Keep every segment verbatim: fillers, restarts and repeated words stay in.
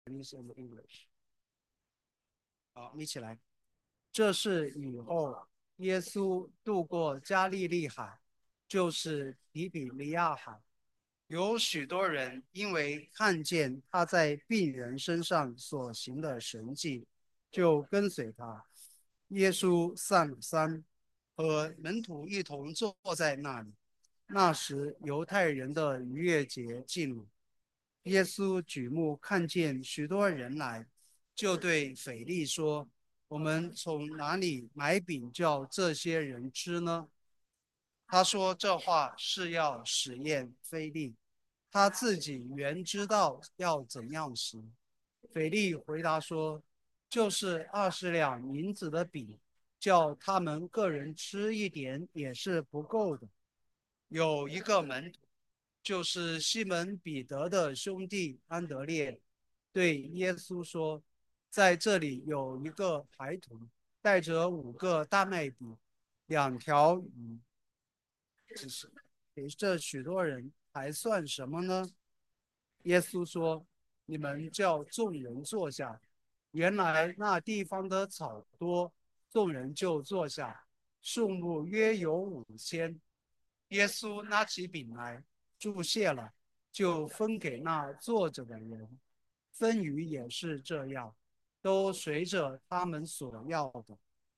Chinese and English。好，我们一起来。这是以后耶稣渡过加利利海，就是提比利亚海。有许多人因为看见他在病人身上所行的神迹，就跟随他。耶稣上了山，和门徒一同坐在那里。那时，犹太人的逾越节近了。耶稣举目看见许多人来，就对腓力说：“我们从哪里买饼叫这些人吃呢？”他说这话是要实验腓力，他自己原知道要怎样行。腓力回答说：“就是二十两银子的饼，叫他们个人吃一点也是不够的。”有一个门徒，就是西门彼得的兄弟安德烈，对耶稣说：“在这里有一个孩童，带着五个大麦饼、两条鱼，只是给这许多人还算什么呢？”耶稣说：“你们叫众人坐下。”原来那地方的草多，众人就坐下，数目约有五千。耶稣拿起饼来，祝谢了，就分给那坐着的人。分鱼也是这样，都随着他们所要的。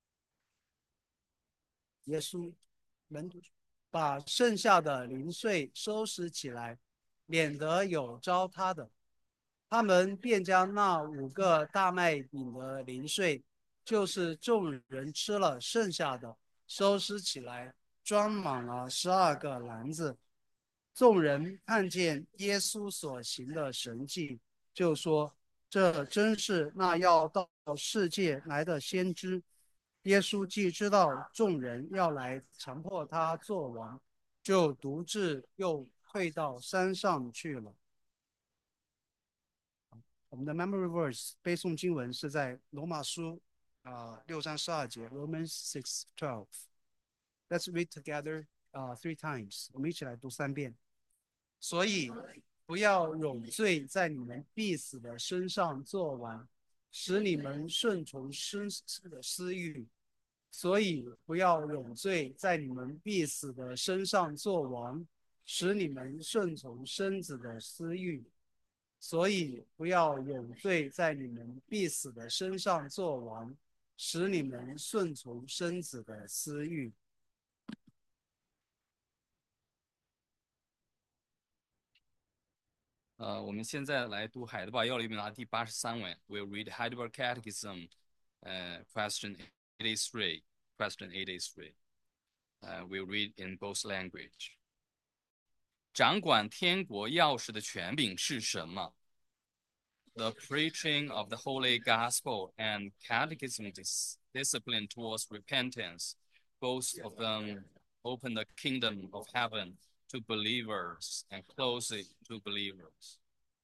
耶稣门徒把剩下的零碎收拾起来，免得有糟蹋的。他们便将那五个大麦饼的零碎，就是众人吃了剩下的，收拾起来，装满了十二个篮子。众人看见耶稣所行的神迹，就说：“这真是那要到世界来的先知。”耶稣既知道众人要来强迫他做王，就独自又退到山上去了。我们的 memory verse 背诵经文是在罗马书啊六章十二节 Romans six twelve。Let's read together uh, three times。我们一起来读三遍。所以不要永罪在你们必死的身上做完，使你们顺从身子的私欲。所以不要永罪在你们必死的身上做王，使你们顺从身子的私欲。所以不要永罪在你们必死的身上做王，使你们顺从身子的私欲。 呃，我们现在来读海德堡要理本答第八十三文。We'll read Heidelberg Catechism, uh, question eighty-three, question eighty-three. Uh, we'll read in both language. 掌管天国钥匙的权柄是什么？The preaching of the Holy Gospel and catechism dis discipline towards repentance, both of them open the kingdom of heaven to believers and close it to believers.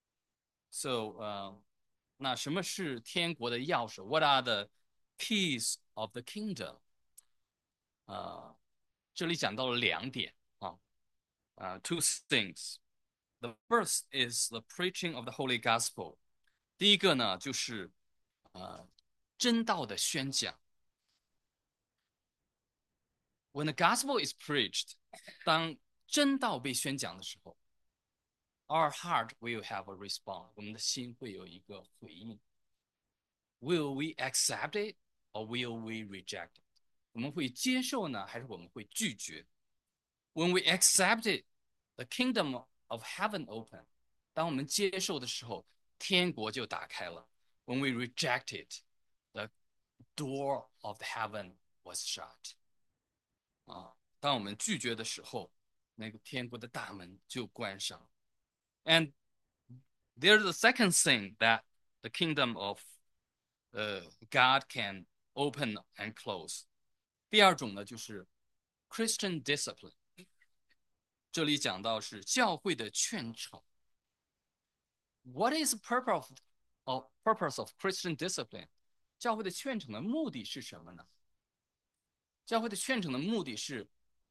So, uh, 那什么是天国的钥匙？What are the keys of the kingdom？呃，这里讲到了两点啊，呃，two things. The first is the preaching of the Holy Gospel。第一个呢，就是呃真道的宣讲。When the gospel is preached，当真道被宣讲的时候，our heart will have a response，我们的心会有一个回应。Will we accept it or will we reject it？我们会接受呢，还是我们会拒绝？When we accept it, the kingdom of heaven open。当我们接受的时候，天国就打开了。When we reject it, the door of the heaven was shut。啊，当我们拒绝的时候，那个天国的大门就关上。And there's the second thing that the kingdom of uh, God can open and close。第二种呢，就是 Christian discipline。这里讲到是教会的劝惩。What is the purpose of purpose of Christian discipline？教会的劝惩的目的是什么呢？教会的劝惩的目的是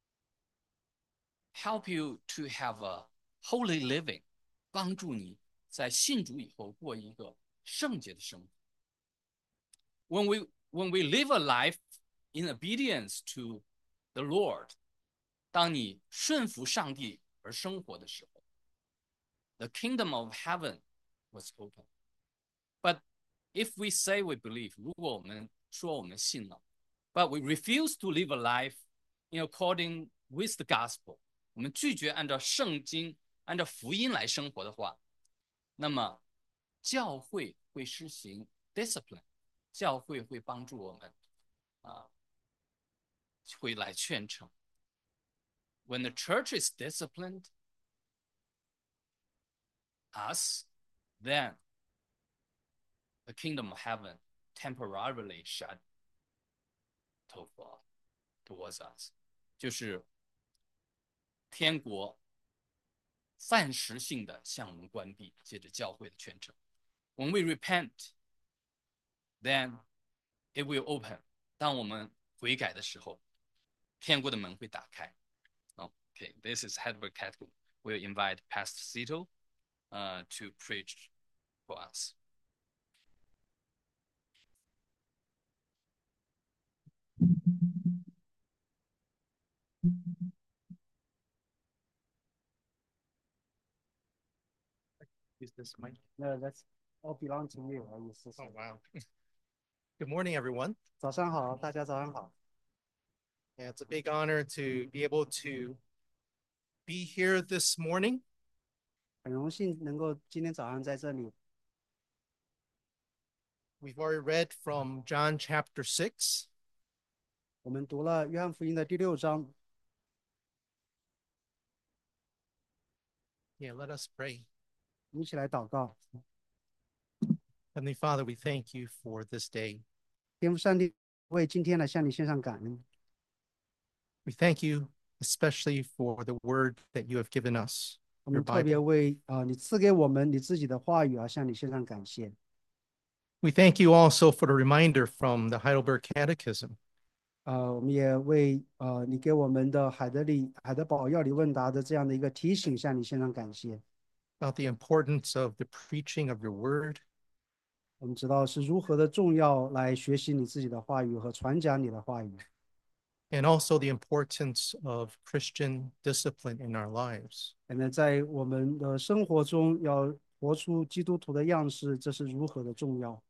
help you to have a holy living，帮助你在信主以后过一个圣洁的生活。When we when we live a life in obedience to the Lord， 当你顺服上帝而生活的时候 ，the kingdom of heaven was open. But if we say we believe， 如果我们说我们信了 ，but we refuse to live a life in according with the gospel， 我们拒绝按照圣经、按照福音来生活的话，那么教会会施行 discipline， 教会会帮助我们啊，会来劝惩。When the church is disciplined us, then the kingdom of heaven temporarily shut towards us， 就是天国暂时性的向我们关闭，借着教会的劝惩。When we repent, then it will open。当我们悔改的时候，天国的门会打开。Okay, this is Hedberg Catholic. We'll invite Pastor Cito uh, to preach for us. Use this mic. No, that's all belong to you. Are you Oh, wow. Good morning, everyone. 早上好，大家早上好。 Yeah, it's a big honor to be able to be here this morning. 很荣幸能够今天早上在这里。 We've already read from John chapter six. 我们读了约翰福音的第六章。 Yeah, let us pray. 我们一起来祷告。 Heavenly Father, we thank you for this day. 天父上帝，为今天来向你献上感恩。 We thank you especially for the word that you have given us, 我 your 们特别 Bible. 为啊、呃、你赐给我们你自己的话语而向你献上感谢。 We thank you also for the reminder from the Heidelberg Catechism 呃，我们也为呃你给我们的海德里海德堡要理问答的这样的一个提醒向你献上感谢。 about the importance of the preaching of your word, 我们知道是如何的重要来学习你自己的话语和传讲你的话语， and also the importance of Christian discipline in our lives. 可能在我们的生活中要活出基督徒的样式，这是如何的重要。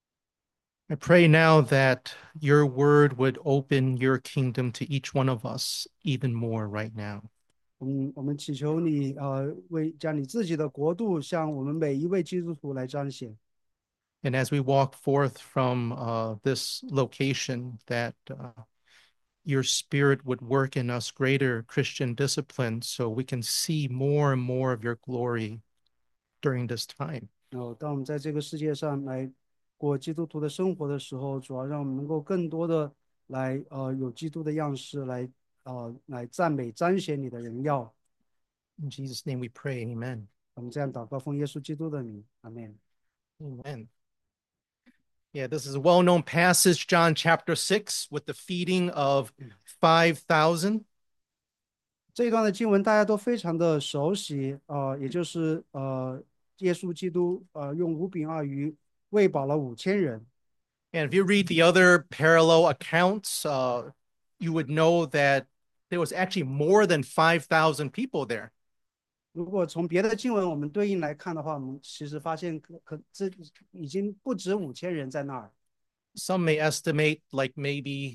I pray now that your word would open your kingdom to each one of us even more right now. 嗯，我们祈求你呃为将你自己的国度向我们每一位基督徒来彰显。 And as we walk forth from uh, this location, that uh, your spirit would work in us greater Christian discipline so we can see more and more of your glory during this time. 哦，当我们在这个世界上来过基督徒的生活的时候，主要让我们能够更多的来呃有基督的样式来呃来赞美彰显你的荣耀。 In Jesus' name we pray, amen. 我们这样祷告，奉耶稣基督的名，阿门。 Amen. Yeah, this is a well-known passage, John chapter six, with the feeding of five thousand. 这一段的经文大家都非常的熟悉，呃，也就是呃耶稣基督呃用五饼二鱼喂饱了五千人。 And if you read the other parallel accounts, uh, you would know that there was actually more than five thousand people there. 如果从别的经文我们对应来看的话，我们其实发现可可这已经不止五千人在那儿。 Some may estimate like maybe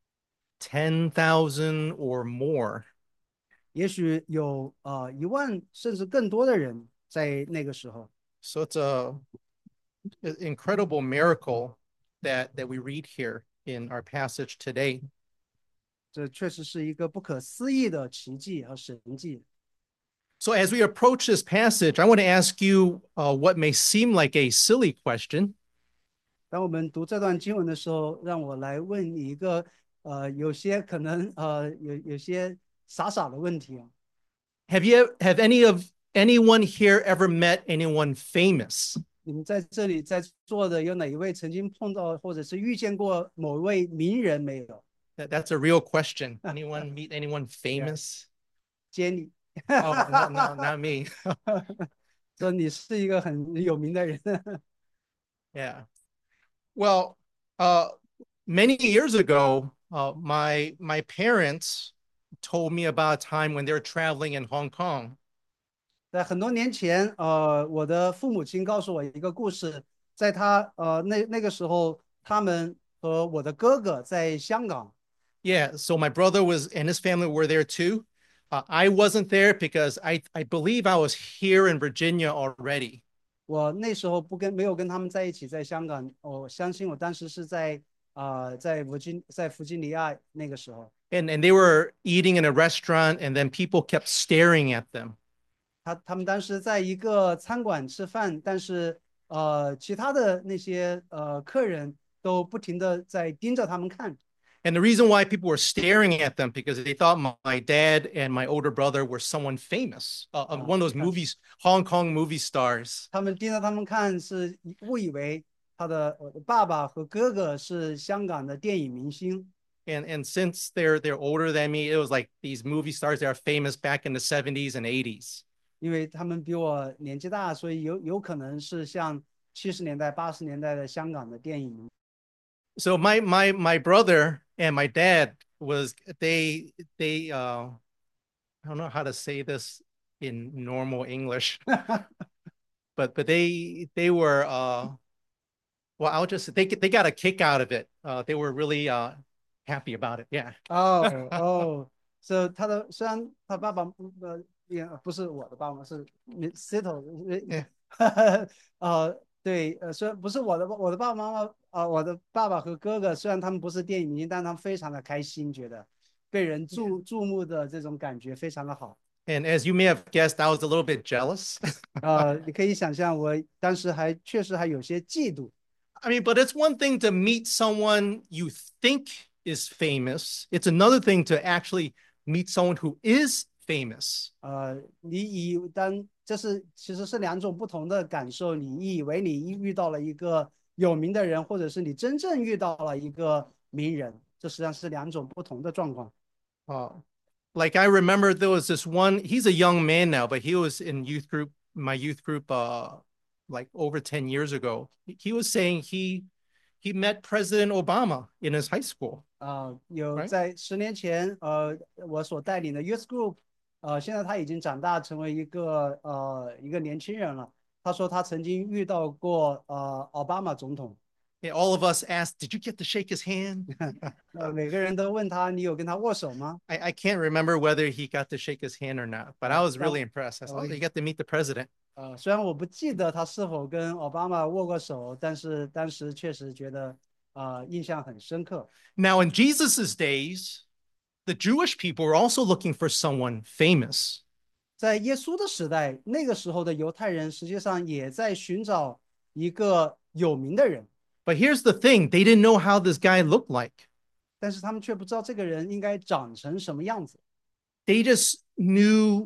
ten thousand or more. 也许有呃一万甚至更多的人在那个时候。 So it's a an incredible miracle that, that we read here in our passage today. 这确实是一个不可思议的奇迹和神迹。 So as we approach this passage, I want to ask you uh, what may seem like a silly question. 当我们读这段经文的时候，让我来问你一个呃有些可能呃有有些傻傻的问题啊。 Have you have any of anyone here ever met anyone famous? 你们在这里在座的有哪一位曾经碰到或者是遇见过某一位名人没有？ That, that's a real question. Anyone meet anyone famous? 接你， Oh, no, no, not me. 说你是一个很有名的人。 Yeah. Well, uh, many years ago, uh, my my parents told me about a time when they were traveling in Hong Kong. 在很多年前，呃，我的父母亲告诉我一个故事，在他呃那那个时候，他们和我的哥哥在香港。 Yeah, so my brother was and his family were there too. Uh, I wasn't there because I I believe I was here in Virginia already. 我那时候不跟没有跟他们在一起，在香港，我相信我当时是在啊、呃在弗吉在弗吉尼亚那个时候。 And and they were eating in a restaurant, and then people kept staring at them. 他他们当时在一个餐馆吃饭，但是呃，其他的那些呃客人都不停的在盯着他们看。 And the reason why people were staring at them because they thought my, my dad and my older brother were someone famous, uh, uh, one of those movies, Hong Kong movie stars. 他们盯着他们看，是误以为他的我的爸爸和哥哥是香港的电影明星。 And and since they're they're older than me, it was like these movie stars that are famous back in the seventies and eighties. 因为他们比我年纪大，所以有有可能是像七十年代、八十年代的香港的电影。 So my my my brother and my dad was they they uh I don't know how to say this in normal English, but but they they were uh well I'll just they they got a kick out of it. Uh, they were really uh happy about it. Yeah. 哦哦，所以他的虽然他爸爸呃也不是我的爸爸，是 Sito， 呃对呃虽然不是我的我的爸爸妈妈啊、呃，我的爸爸和哥哥虽然他们不是电影明星，但他们非常的开心，觉得被人注注目的这种感觉非常的好。 And as you may have guessed, I was a little bit jealous. 呃，你可以想象，我当时还确实还有些嫉妒。 I mean, but it's one thing to meet someone you think is famous. It's another thing to actually meet someone who is famous. 呃，你以当这是其实是两种不同的感受。你以为你遇到了一个有名的人，或者是你真正遇到了一个名人，这实际上是两种不同的状况。 Uh, like I remember there was this one, he's a young man now, but he was in youth group, my youth group, uh, like over ten years ago. He was saying he he met President Obama in his high school. 啊、呃，有 Right. 在十年前，呃，我所带领的 youth group， 呃，现在他已经长大，成为一个呃一个年轻人了。他说他曾经遇到过呃奥巴马总统。 And all of us asked, "Did you get to shake his hand?" 呃，每个人都问他，你有跟他握手吗？ I, I can't remember whether he got to shake his hand or not, but I was really impressed. I said, "Oh, you got to meet the president." 呃，虽然我不记得他是否跟奥巴马握过手，但是当时确实觉得呃印象很深刻。 Now, in Jesus's days, the Jewish people were also looking for someone famous. 在耶稣的时代，那个时候的犹太人实际上也在寻找一个有名的人， But here's the thing, they didn't know how this guy looked like. 但是他们却不知道这个人应该长成什么样子。 They just knew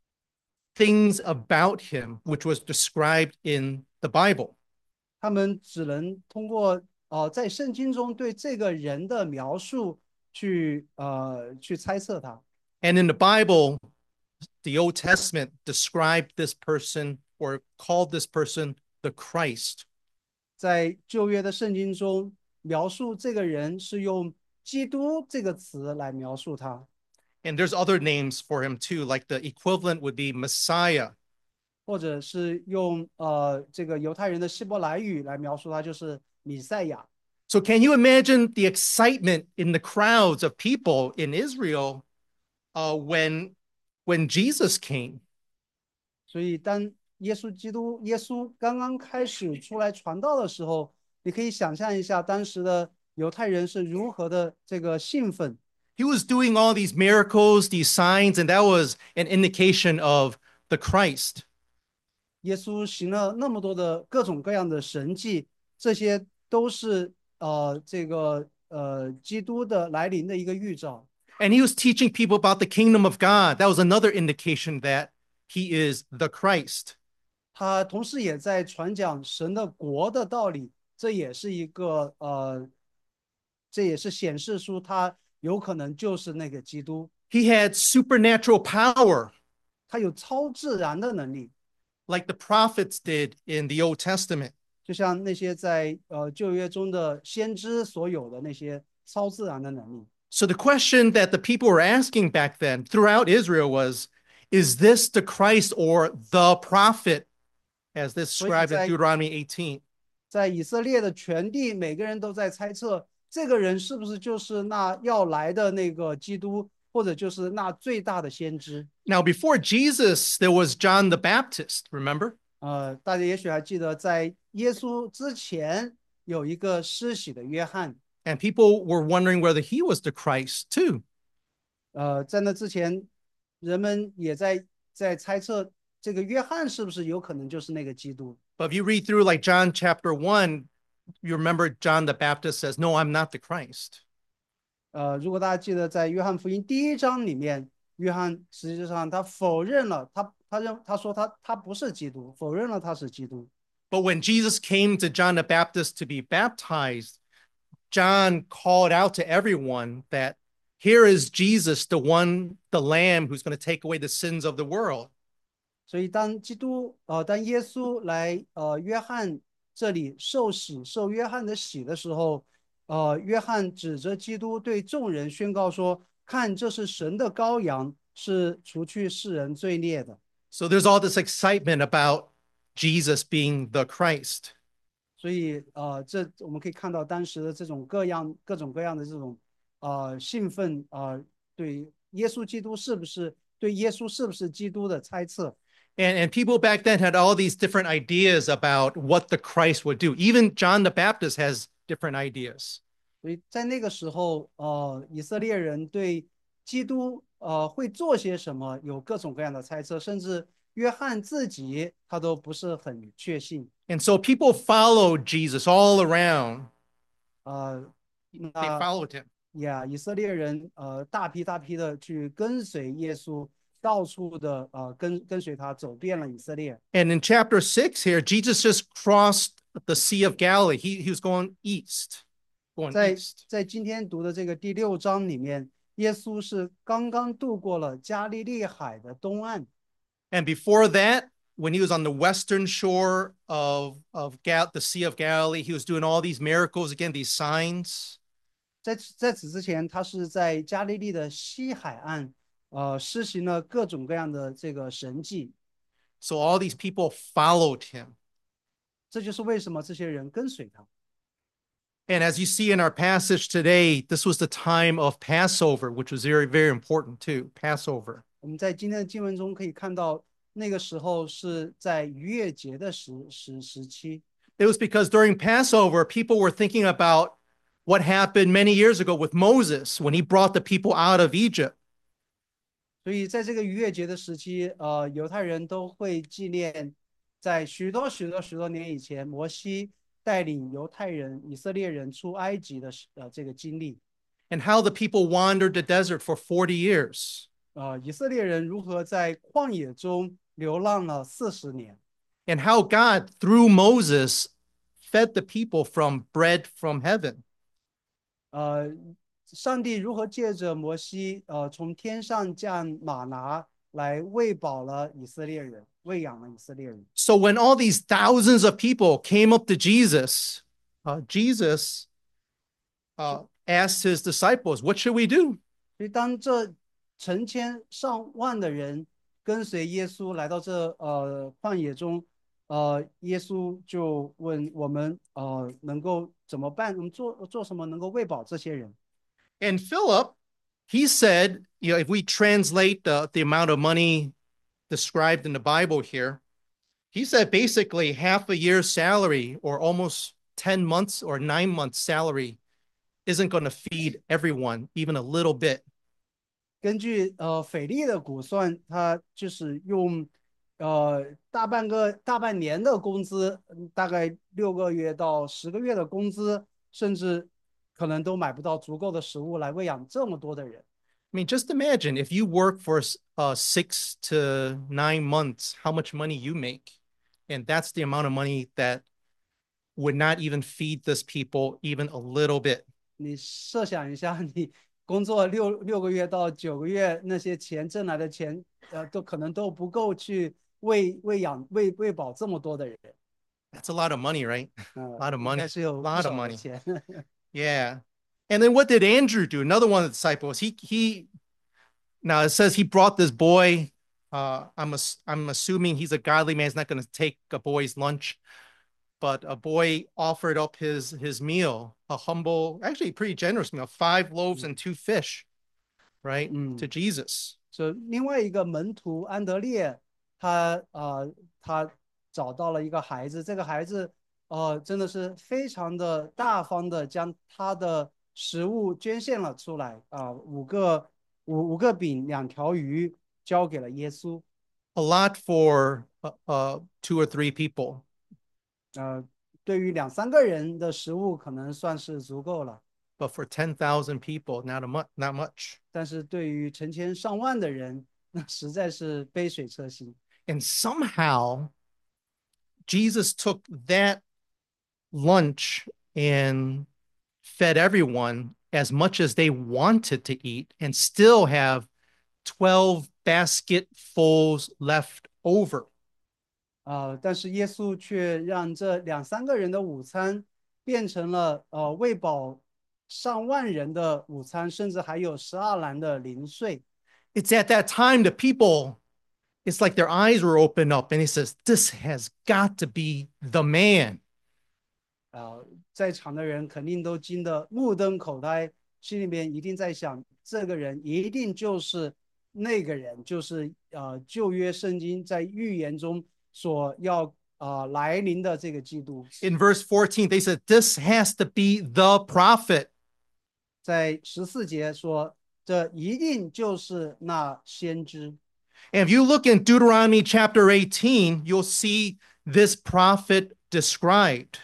things about him, which was described in the Bible. 他们只能通过呃在圣经中对这个人的描述去呃去猜测他。 And in the Bible, the Old Testament described this person or called this person the Christ. 在旧约的圣经中，描述这个人是用基督这个词来描述他。 And there's other names for him too, like the equivalent would be Messiah. 或者是用呃这个犹太人的希伯来语来描述他，就是弥赛亚。 So can you imagine the excitement in the crowds of people in Israel uh, when, when Jesus came? 所以当耶稣基督耶稣刚刚开始出来传道的时候，你可以想象一下当时的犹太人是如何的这个兴奋。 He was doing all these miracles, these signs, and that was an indication of the Christ. 耶稣行了那么多的各种各样的神迹，这些都是呃这个呃基督的来临的一个预兆。 And he was teaching people about the kingdom of God. That was another indication that he is the Christ. 他同时也在传讲神的国的道理，这也是一个呃，这也是显示出他有可能就是那个基督。 He had supernatural power, 他有超自然的能力， like the prophets did in the Old Testament. 就像那些在呃旧约中的先知所有的那些超自然的能力。 So the question that the people were asking back then throughout Israel was, is this the Christ or the prophet, as described in Deuteronomy eighteen? 在以色列的全地，每个人都在猜测，这个人是不是就是那要来的那个基督，或者就是那最大的先知。 Now, before Jesus, there was John the Baptist, remember? 呃，大家也许还记得，在耶稣之前有一个施洗的约翰。 And people were wondering whether he was the Christ too. 呃，在那之前，人们也在在猜测这个约翰是不是有可能就是那个基督。 But if you read through like John chapter one, you remember John the Baptist says, "No, I'm not the Christ." 呃，如果大家记得，在约翰福音第一章里面，约翰实际上他否认了他他认他说他他不是基督，否认了他是基督。 But when Jesus came to John the Baptist to be baptized, John called out to everyone that here is Jesus, the one, the Lamb who's going to take away the sins of the world. 所以当基督呃当耶稣来呃约翰这里受洗受约翰的洗的时候，呃约翰指着基督对众人宣告说：“看，这是神的羔羊，是除去世人罪孽的。” So there's all this excitement about Jesus being the Christ. 所以呃这我们可以看到当时的这种各样各种各样的这种呃兴奋啊、呃，对耶稣基督是不是对耶稣是不是基督的猜测。 And, and people back then had all these different ideas about what the Christ would do. Even John the Baptist has different ideas. 所以在那个时候，呃，以色列人对基督呃会做些什么有各种各样的猜测，甚至约翰自己他都不是很确信。 And so people followed Jesus all around. 呃， They 那 followed him. 呀，以色列人呃大批大批的去跟随耶稣，到处的呃跟跟随他，走遍了以色列。 And in chapter six here, Jesus just crossed the Sea of Galilee. He, he was going east, going 在 east. 在今天读的这个第六章里面，耶稣是刚刚渡过了加利利海的东岸。 And before that, when he was on the western shore of, of Gal- the Sea of Galilee, he was doing all these miracles, again, these signs. 在在此之前，他是在加利利的西海岸，呃，施行了各种各样的这个神迹。 So all these people followed him. 这就是为什么这些人跟随他。 And as you see in our passage today, this was the time of Passover, which was very, very important too. Passover. 我们在今天的经文中可以看到，那个时候是在逾越节的时时时期。 It was because during Passover, people were thinking about what happened many years ago with Moses when he brought the people out of Egypt. 所以在这个逾越节的时期，呃，犹太人都会纪念在许多许多许多年以前，摩西带领犹太人、以色列人出埃及的呃这个经历。 And how the people wandered the desert for forty years. 呃，以色列人如何在旷野中流浪了四十年。 And how God, through Moses, fed the people from bread from heaven. 呃，上帝如何借着摩西，呃，从天上降玛拿来喂饱了以色列人，喂养了以色列人。 So when all these thousands of people came up to Jesus, uh, Jesus uh, asked his disciples, "What should we do?" 所以当这成千上万的人跟随耶稣来到这呃旷野中，呃，耶稣就问我们，呃，能够怎么办？能做做什么能够喂饱这些人？ And Philip, he said, you know, if we translate the, the amount of money described in the Bible here, he said basically half a year's salary or almost ten months or nine months salary isn't going to feed everyone even a little bit. 根据呃斐利的估算，他就是用呃大半个大半年的工资，大概六个月到十个月的工资，甚至可能都买不到足够的食物来喂养这么多的人。 I mean, just imagine if you work for uh, six to nine months, how much money you make. And that's the amount of money that would not even feed this people even a little bit. 你设想一下，你工作六六个月到九个月，那些钱挣来的钱，呃，都可能都不够去喂喂养喂喂饱这么多的人。 That's a lot of money, right? 呃 A lot of 应 money. 该是有 A 不 lot of 少的 money. 钱。 Yeah. And then what did Andrew do? Another one of the disciples. He he now it says he brought this boy. Uh, I'm ass- I'm assuming he's a godly man. He's not going to take a boy's lunch, but a boy offered up his his meal, a humble, actually pretty generous meal, five loaves and two fish, right, Mm. to Jesus. 就另外一个门徒安德烈，他呃他找到了一个孩子，这个孩子呃真的是非常的大方的将他的食物捐献了出来啊、五个五五个饼两条鱼交给了耶稣。 A lot for uh, uh two or three people. 呃，对于两三个人的食物可能算是足够了， But for ten thousand people, not a much, not much. 但是对于成千上万的人，那实在是杯水车薪。 And somehow Jesus took that lunch and fed everyone as much as they wanted to eat and still have twelve basketfuls left over. 呃，但是耶稣却让这两三个人的午餐变成了呃喂饱上万人的午餐，甚至还有十二篮的零碎。 It's at that time the people, it's like their eyes were opened up and he says, this has got to be the man. 啊、在场的人肯定都惊得目瞪口呆，心里面一定在想，这个人一定就是那个人，就是呃旧约圣经在预言中所要啊、呃来临的这个基督。 In verse fourteen, they said, this has to be the prophet. 在十四节说，这一定就是那先知。 And if you look in Deuteronomy chapter eighteen, you'll see this prophet described.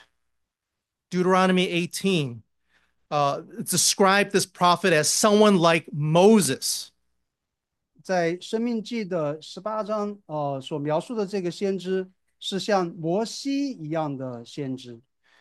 Deuteronomy eighteen uh, described this prophet as someone like Moses. 在《生命记》的十八章，呃，所描述的这个先知是像摩西一样的先知。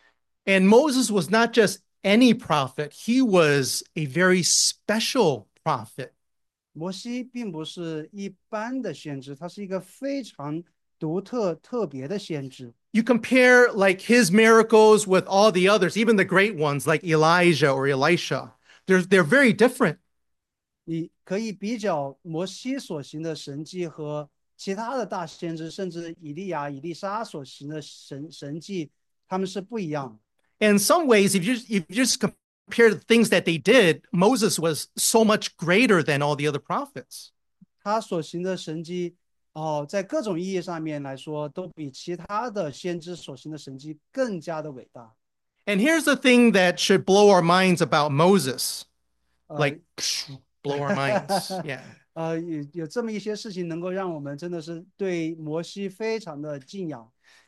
And Moses was not just any prophet, he was a very special prophet. 摩西并不是一般的先知，他是一个非常独特、特别的先知。 You compare like his miracles with all the others, even the great ones like Elijah or Elisha. They're, they're very different. 你可以比较摩西所行的神迹和其他的大先知，甚至以利亚、以利沙所行的神神迹，他们是不一样的。 In some ways, if you, if you just compare the things that they did, Moses was so much greater than all the other prophets. 他所行的神迹，哦，在各种意义上面来说，都比其他的先知所行的神迹更加的伟大。 And here's the thing that should blow our minds about Moses. 呃 Like, blow our minds. Yeah. 呃，有有这么一些事情，能够让我们真的是对摩西非常的敬仰。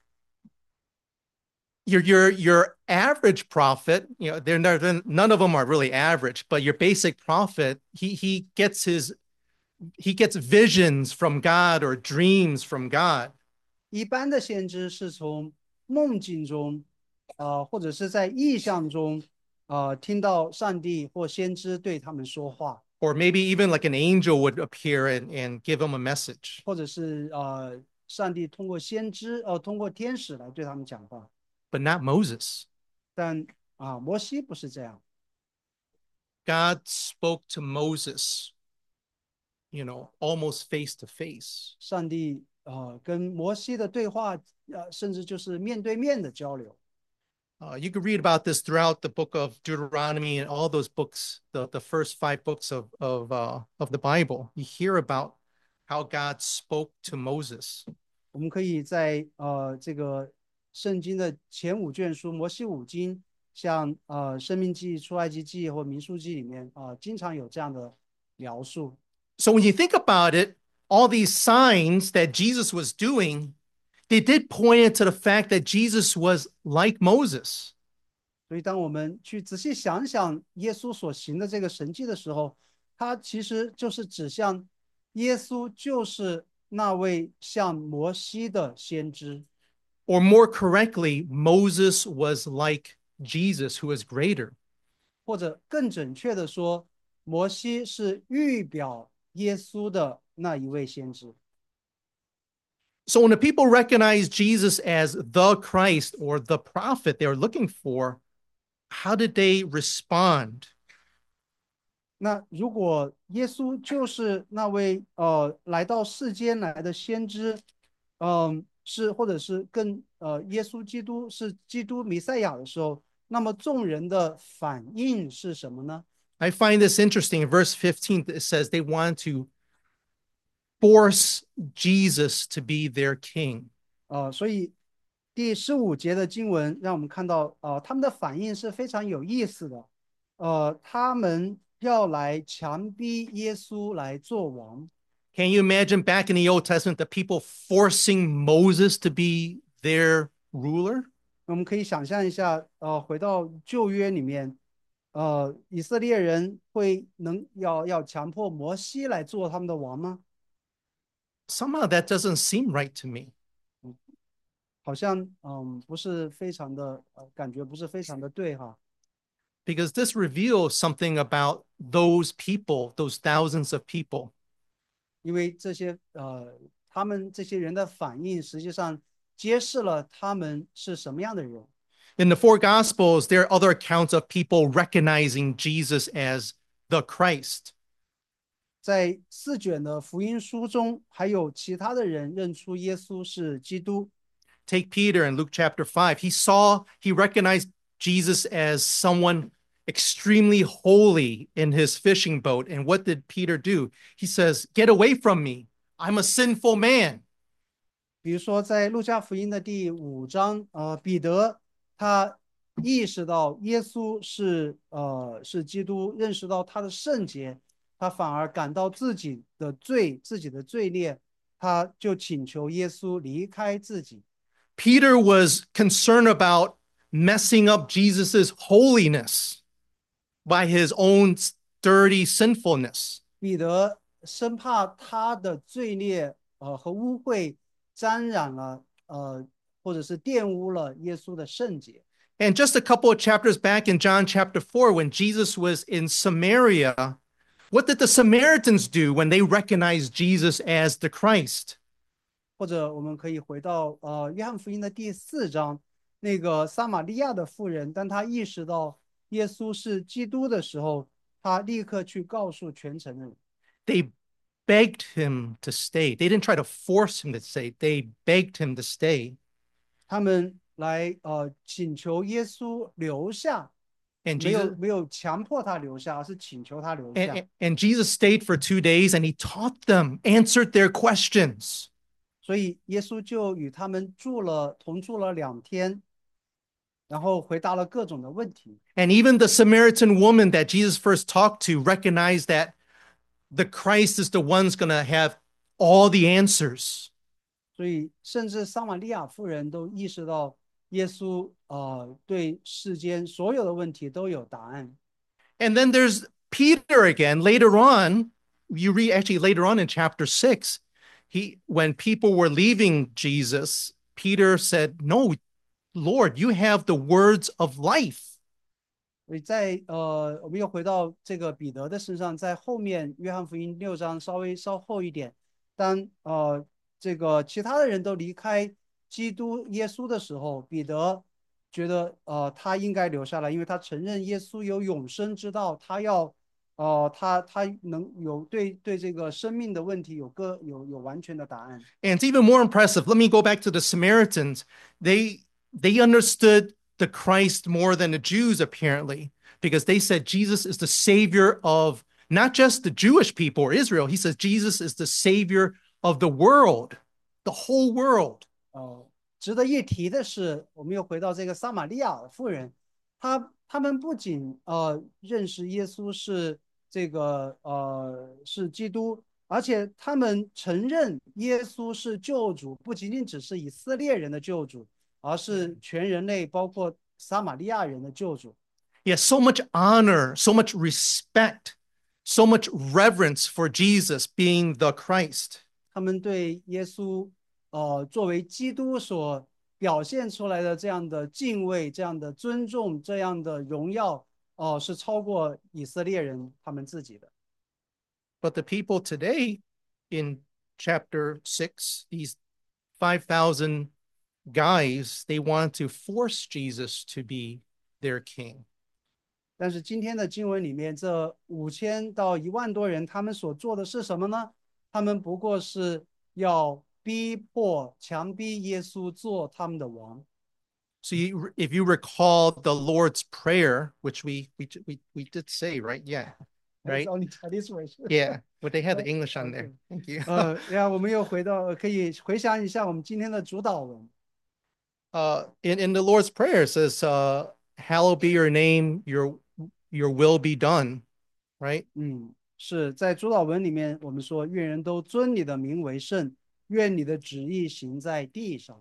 Your, your, your average prophet, you know, they're not, none of them are really average, but your basic prophet, he, he gets his, he gets visions from God or dreams from God. 一般的先知是从梦境中，呃，或者是在意象中，呃，听到上帝或先知对他们说话， Or maybe even like an angel would appear and, and give them a message. 或者是呃，上帝通过先知，呃，通过天使来对他们讲话。 But not Moses. 但啊，摩西不是这样。 God spoke to Moses, you know, almost face to face. 上帝呃跟摩西的对话，呃，甚至就是面对面的交流。 Uh, you can read about this throughout the book of Deuteronomy and all those books, the, the first five books of, of, uh, of the Bible. You hear about how God spoke to Moses. 我们可以在呃这个圣经的前五卷书《摩西五经》，像呃《生命记》《出埃及记》或《民数记》里面啊、呃，经常有这样的描述。 So when you think about it, all these signs that Jesus was doing, they did point into the fact that Jesus was like Moses. 所以，当我们去仔细想想耶稣所行的这个神迹的时候，它其实就是指向耶稣就是那位像摩西的先知。 Or more correctly, Moses was like Jesus, who is greater. 或者更准确的说，摩西是预表耶稣的那一位先知。 So when the people recognize Jesus as the Christ or the prophet they were looking for, how did they respond? 那如果耶稣就是那位呃来到世间来的先知，嗯、是或者是更呃耶稣基督是基督弥赛亚的时候，那么众人的反应是什么呢？ I find this interesting. In verse fifteen, it says they wanted to force Jesus to be their king. 呃，所以第十五节的经文让我们看到，呃，他们的反应是非常有意思的，呃，他们要来强逼耶稣来做王。 Can you imagine back in the Old Testament the people forcing Moses to be their ruler? 我们可以想象一下，呃，回到旧约里面，呃，以色列人会能要要强迫摩西来做他们的王吗？ Somehow that doesn't seem right to me. 好像嗯不是非常的，呃，感觉不是非常的对哈。 Because this reveals something about those people, those thousands of people. 因为这些呃，他们这些人的反应，实际上揭示了他们是什么样的人。 In the four Gospels, there are other accounts of people recognizing Jesus as the Christ. 在四卷的福音书中，还有其他的人认出耶稣是基督。 Take Peter in Luke chapter five. He saw, he recognized Jesus as someone extremely holy in his fishing boat. And what did Peter do? He says, "Get away from me. I'm a sinful man." 比如说，在路加福音的第五章，呃，彼得他意识到耶稣是呃是基督，认识到他的圣洁，他反而感到自己的罪，自己的罪孽，他就请求耶稣离开自己。 Peter was concerned about messing up Jesus's holiness by his own dirty sinfulness. 彼得生怕他的罪孽呃和污秽沾染了呃或者是玷污了耶稣的圣洁。 And just a couple of chapters back in John chapter four, when Jesus was in Samaria, what did the Samaritans do when they recognized Jesus as the Christ? 或者我们可以回到呃约翰福音的第四章，那个撒玛利亚的妇人，当她意识到耶稣是基督的时候，她立刻去告诉全城的人。 They begged him to stay. They didn't try to force him to stay. They begged him to stay. 他们来呃请求耶稣留下， And 没有 Jesus 没有强迫他留下，而是请求他留下。 and, and Jesus stayed for two days and he taught them, answered their questions. 所以耶稣就与他们住了同住了两天，然后回答了各种的问题。 And even the Samaritan woman that Jesus first talked to recognized that the Christ is the one's going to have all the answers. 所以甚至撒玛利亚妇人都意识到耶稣呃对世间所有的问题都有答案。 And then there's Peter again. Later on, you read actually later on in chapter six, he when people were leaving Jesus, Peter said, "No, Lord, you have the words of life." 所以在呃，我们又回到这个彼得的身上，在后面约翰福音六章稍微稍后一点，当呃这个其他的人都离开基督耶稣的时候，彼得觉得呃他应该留下来，因为他承认耶稣有永生之道，他要呃他他能有对对这个生命的问题有个有有完全的答案。 And it's even more impressive. Let me go back to the Samaritans. They they understood the Christ more than the Jews, apparently, because they said Jesus is the savior of not just the Jewish people or Israel. He says Jesus is the savior of the world, the whole world. 呃，值得一提的是，我们又回到这个撒玛利亚妇人，她他们不仅呃认识耶稣是这个呃是基督，而且他们承认耶稣是救主，不仅仅只是以色列人的救主，而是全人类，包括撒玛利亚人的救主。 He has so much honor, so much respect, so much reverence for Jesus being the Christ. 他们对耶稣呃作为基督所表现出来的这样的敬畏、这样的尊重、这样的荣耀，哦、是超过以色列人他们自己的。 But the people today in chapter six, these five thousand guys, they want to force Jesus to be their king. 但是今天的经文里面，这五千到一万多人，他们所做的是什么呢？他们不过是要逼迫、强逼耶稣做他们的王。 So you, if you recall the Lord's Prayer, which we we we, we did say, right? Yeah, right? It's only Chinese version. Yeah, but they had the English on there. Okay. Thank you. 呃，呀，我们又回到，可以回想一下我们今天的主导文。 Uh, in in the Lord's Prayer it says, uh, "Hallowed be your name, your your will be done," right? 嗯，是在主导文里面，我们说愿人都尊你的名为圣，愿你的旨意行在地上。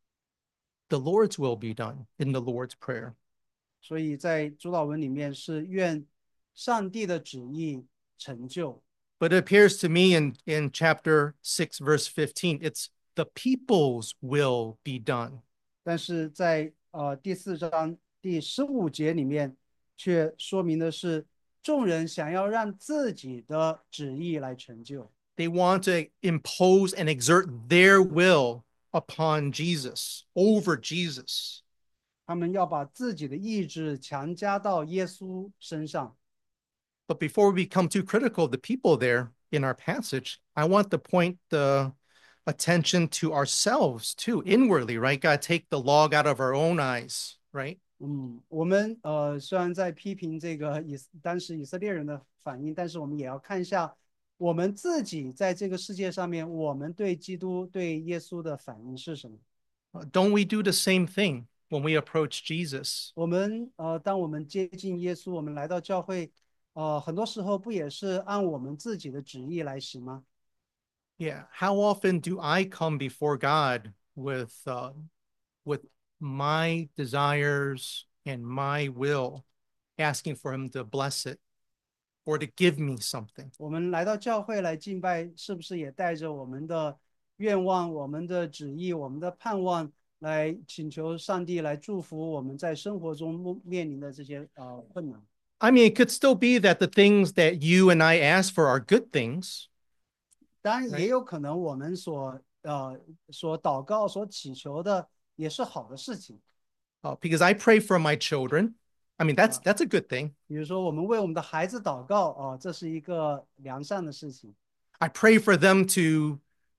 The Lord's will be done in the Lord's Prayer. 所以在主导文里面是愿上帝的旨意成就。 But it appears to me in in chapter six, verse fifteen, it's the people's will be done. 但是在呃第四章第十五节里面，却说明的是众人想要让自己的旨意来成就。 They want to impose and exert their will upon Jesus, over Jesus. 他们要把自己的意志强加到耶稣身上。 But before we become too critical of the people there in our passage, I want to point the attention to ourselves too, inwardly, right? God, take the log out of our own eyes, right? 嗯，我们呃虽然在批评这个以当时以色列人的反应，但是我们也要看一下我们自己在这个世界上面，我们对基督、对耶稣的反应是什么？ Uh, Don't we do the same thing when we approach Jesus? 我们呃，当我们接近耶稣，我们来到教会，呃，很多时候不也是按我们自己的旨意来行吗？ Yeah. How often do I come before God with uh, with my desires and my will, asking for Him to bless it or to give me something? 我们来到教会来敬拜，是不是也带着我们的愿望、我们的旨意、我们的盼望，来请求上帝来祝福我们在生活中面临的这些呃困难？ I mean, it could still be that the things that you and I ask for are good things. 当然，也有可能我们所呃所祷告、所祈求的也是好的事情。 Uh, because I pray for my children. I mean, that's that's a good thing. 比如说，我们为我们的孩子祷告啊、这是一个良善的事情。 I pray for them to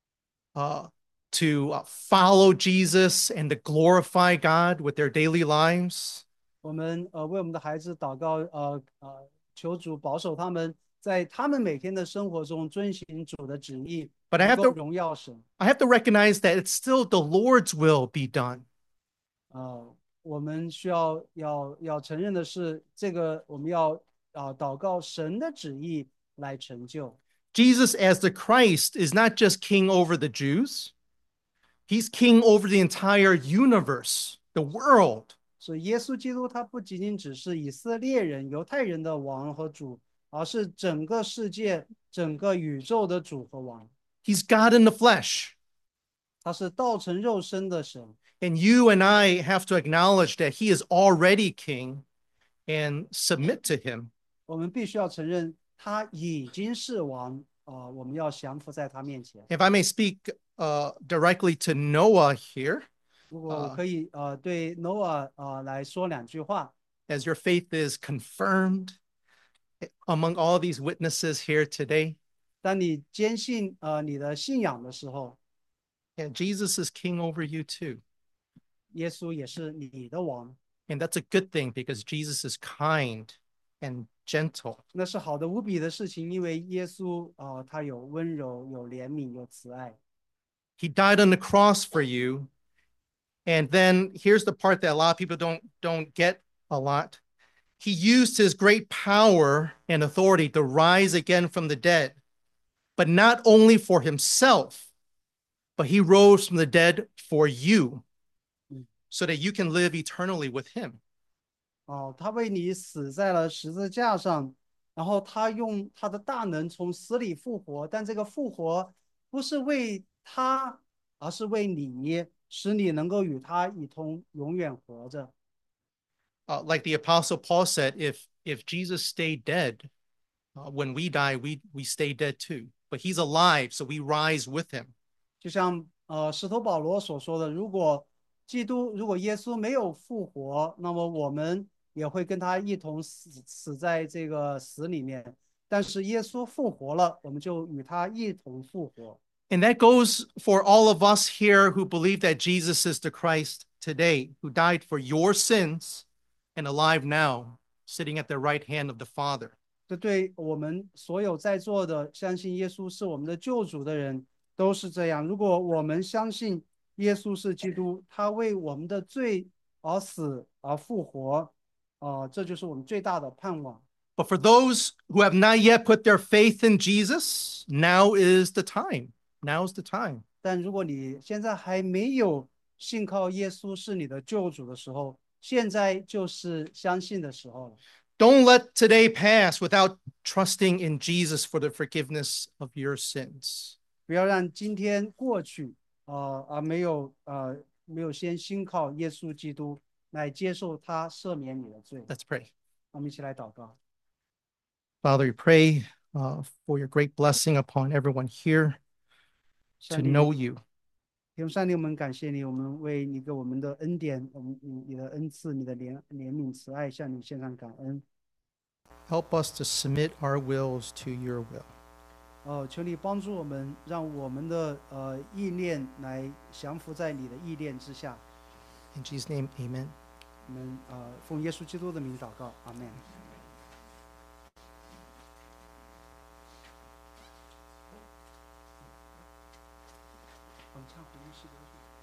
uh, to uh, follow Jesus and to glorify God with their daily lives. 我们呃为我们的孩子祷告，呃呃，求主保守他们，在他们每天的生活中遵行主的旨意， But I 能 have 够 to- 荣耀神。 I have to recognize that it's still the Lord's will be done. 呃，我们需要要要承认的是，这个我们要啊、祷告神的旨意来成就。 Jesus, as the Christ, is not just king over the Jews, he's king over the entire universe, the world. 所以，耶稣基督他不仅仅只是以色列人、犹太人的王和主，而是整个世界、整个宇宙的主和王。 He's God in the flesh. 他是道成肉身的神。 And you and I have to acknowledge that he is already king and submit to him. 我们必须要承认他已经是王啊、呃我们要降服在他面前。 If I may speak uh, directly to Noah here, 如果我可以呃对 Noah 呃来说两句话， as your faith is confirmed among all these witnesses here today, 当你坚信呃你的信仰的时候， yeah, Jesus is king over you too. 耶稣也是你的王， And that's a good thing because Jesus is kind and gentle. 那是好的无比的事情，因为耶稣啊、呃他有温柔、有怜悯、有慈爱。 He died on the cross for you. And then here's the part that a lot of people don't don't get a lot. He used his great power and authority to rise again from the dead, but not only for himself, but he rose from the dead for you so that you can live eternally with him. 哦，他为你死在了十字架上，然后他用他的大能从死里复活，但这个复活不是为他，而是为你，使你能够与他一同永远活着。 Uh, like the Apostle Paul said, if if Jesus stayed dead, uh, when we die, we we stay dead too. But he's alive, so we rise with him. 就像呃，使徒保罗所说的，如果基督，如果耶稣没有复活，那么我们也会跟他一同死死在这个死里面。但是耶稣复活了，我们就与他一同复活。 And that goes for all of us here who believe that Jesus is the Christ today, who died for your sins and alive now, sitting at the right hand of the Father. 这对我们所有在座的相信耶稣是我们的救主的人都是这样。如果我们相信耶稣是基督，他为我们的罪而死而复活，呃，这就是我们最大的盼望。 But for those who have not yet put their faith in Jesus, now is the time. Now's the time. 但如果你现在还没有信靠耶稣是你的救主的时候，现在就是相信的时候了。 Don't let today pass without trusting in Jesus for the forgiveness of your sins. 不要让今天过去，呃，而没有呃没有先信靠耶稣基督，来接受他赦免你的罪。 Let's pray. 我们一起来祷告。 Father, we pray uh, for your great blessing upon everyone here to 上帝， know you. 天父上帝，我们感谢你，我们为你给我们的恩典，我们你你的恩赐，你的怜怜悯慈爱，向你献上感恩。 Help us to submit our wills to your will. 哦，求你帮助我们，让我们的呃意念来降服在你的意念之下。 In Jesus' name, amen. 我们呃奉耶稣基督的名祷告，阿门。我们唱回应诗歌。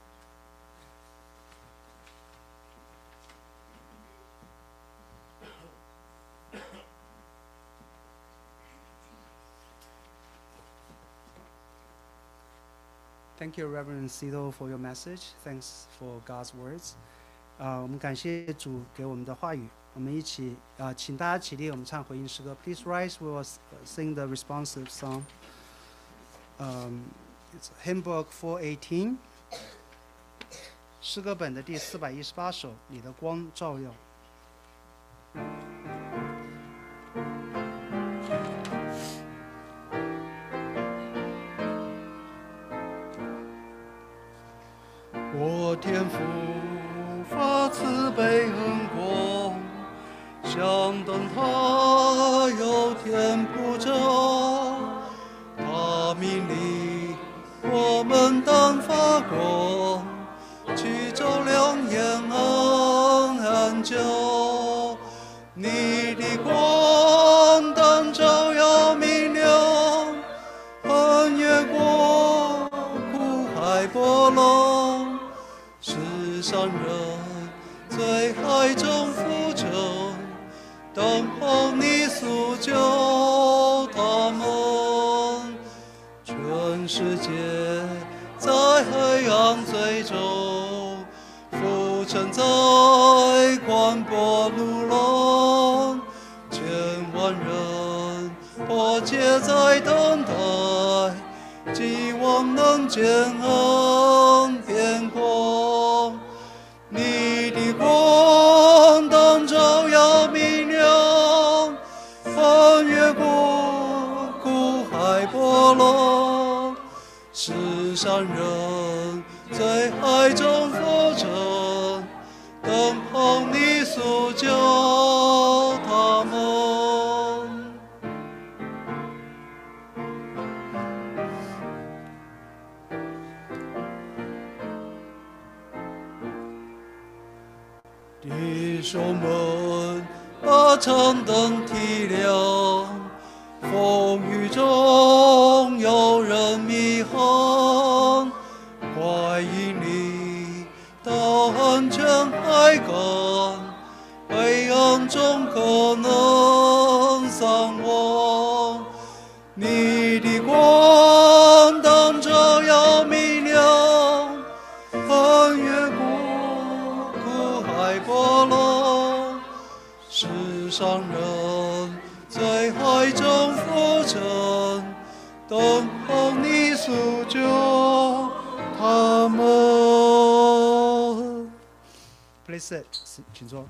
Thank you, Reverend Cito, for your message. Thanks for God's words. 啊、我们感谢主给我们的话语。我们一起啊、请大家起立，我们唱回应诗歌。Please rise. We will sing the responsive song. Um, it's Hymn Book four eighteen. 诗歌本的第四百一十八首，你的光照耀。我天父发慈悲恩光，像灯塔有天不照，他命令我们当发光，去照亮眼暗暗角。你的光当照耀明亮，横越过苦海波浪。 世上人最海中浮沉，等候你诉救他们。全世界在黑暗最中，浮沉在广博路浪，千万人迫切在等待，希望能见恩典光。 你的光当照耀明亮，翻越过苦海波浪。世上人在海中浮沉，等候你诉救他们。 弟兄们，把长灯提亮，风雨中有人迷航，快引你到安全海港，黑暗中可能丧亡。你的光当照耀明亮，翻越过。 海波浪，世上人在海中浮沉，等候你诉救他们。Please sit，请坐。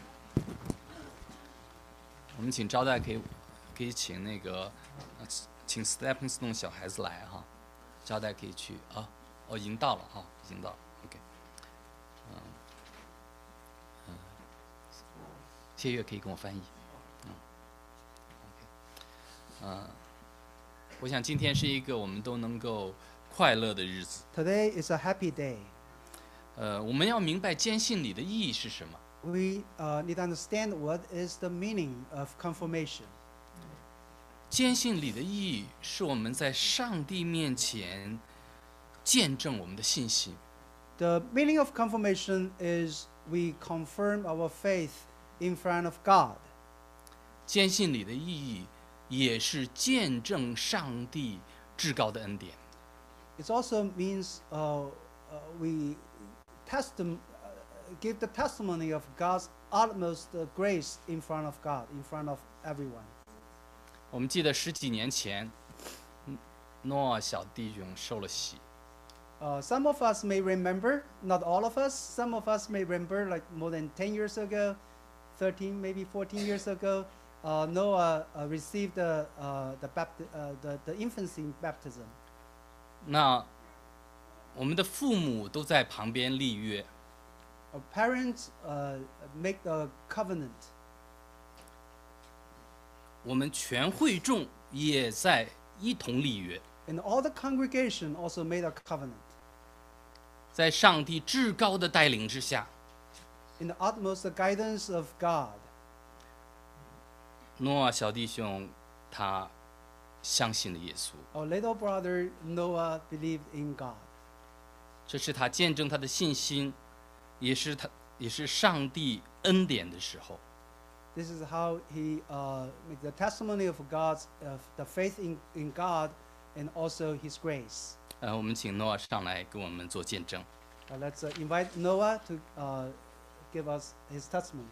我们请招待可以可以请那个呃请 Stepping Stone 小孩子来哈，招待可以去啊。哦，已经到了哈，已经到了。OK， 嗯嗯，谢月可以跟我翻译。嗯 ，OK， 嗯，我想今天是一个我们都能够快乐的日子。 Today is a happy day. 呃，我们要明白坚信礼的意义是什么。 We uh, need to understand what is the meaning of confirmation. 坚信礼的意义是我们在上帝面前见证我们的信心。 The meaning of confirmation is we confirm our faith in front of God. 坚信礼的意义也是见证上帝至高的恩典。 It also means uh, uh, we testim- uh, give the testimony of God's utmost uh, grace in front of God, in front of everyone. 我们记得十几年前，嗯诺亚小弟兄受了洗， Uh, some of us may remember, not all of us, some of us may remember like more than ten years ago, thirteen, maybe fourteen years ago, uh, Noah uh, received the, uh, the, bapti- uh, the, the infancy baptism. 那我们的父母都在旁边立约， Uh, parents uh, make the covenant. 我们全会众也在一同立约， And all the congregation also made a covenant. 在上帝至高的带领之下， In the utmost guidance of God, 诺亚小弟兄他相信了耶稣， our little brother Noah believed in God. 这是他见证他的信心，也是他也是上帝恩典的时候。 This is how he uh, make the testimony of God's of the faith in, in God and also His grace. 呃，我们请诺亚上来给我们做见证。 Uh, let's uh, invite Noah to uh, give us his testimony.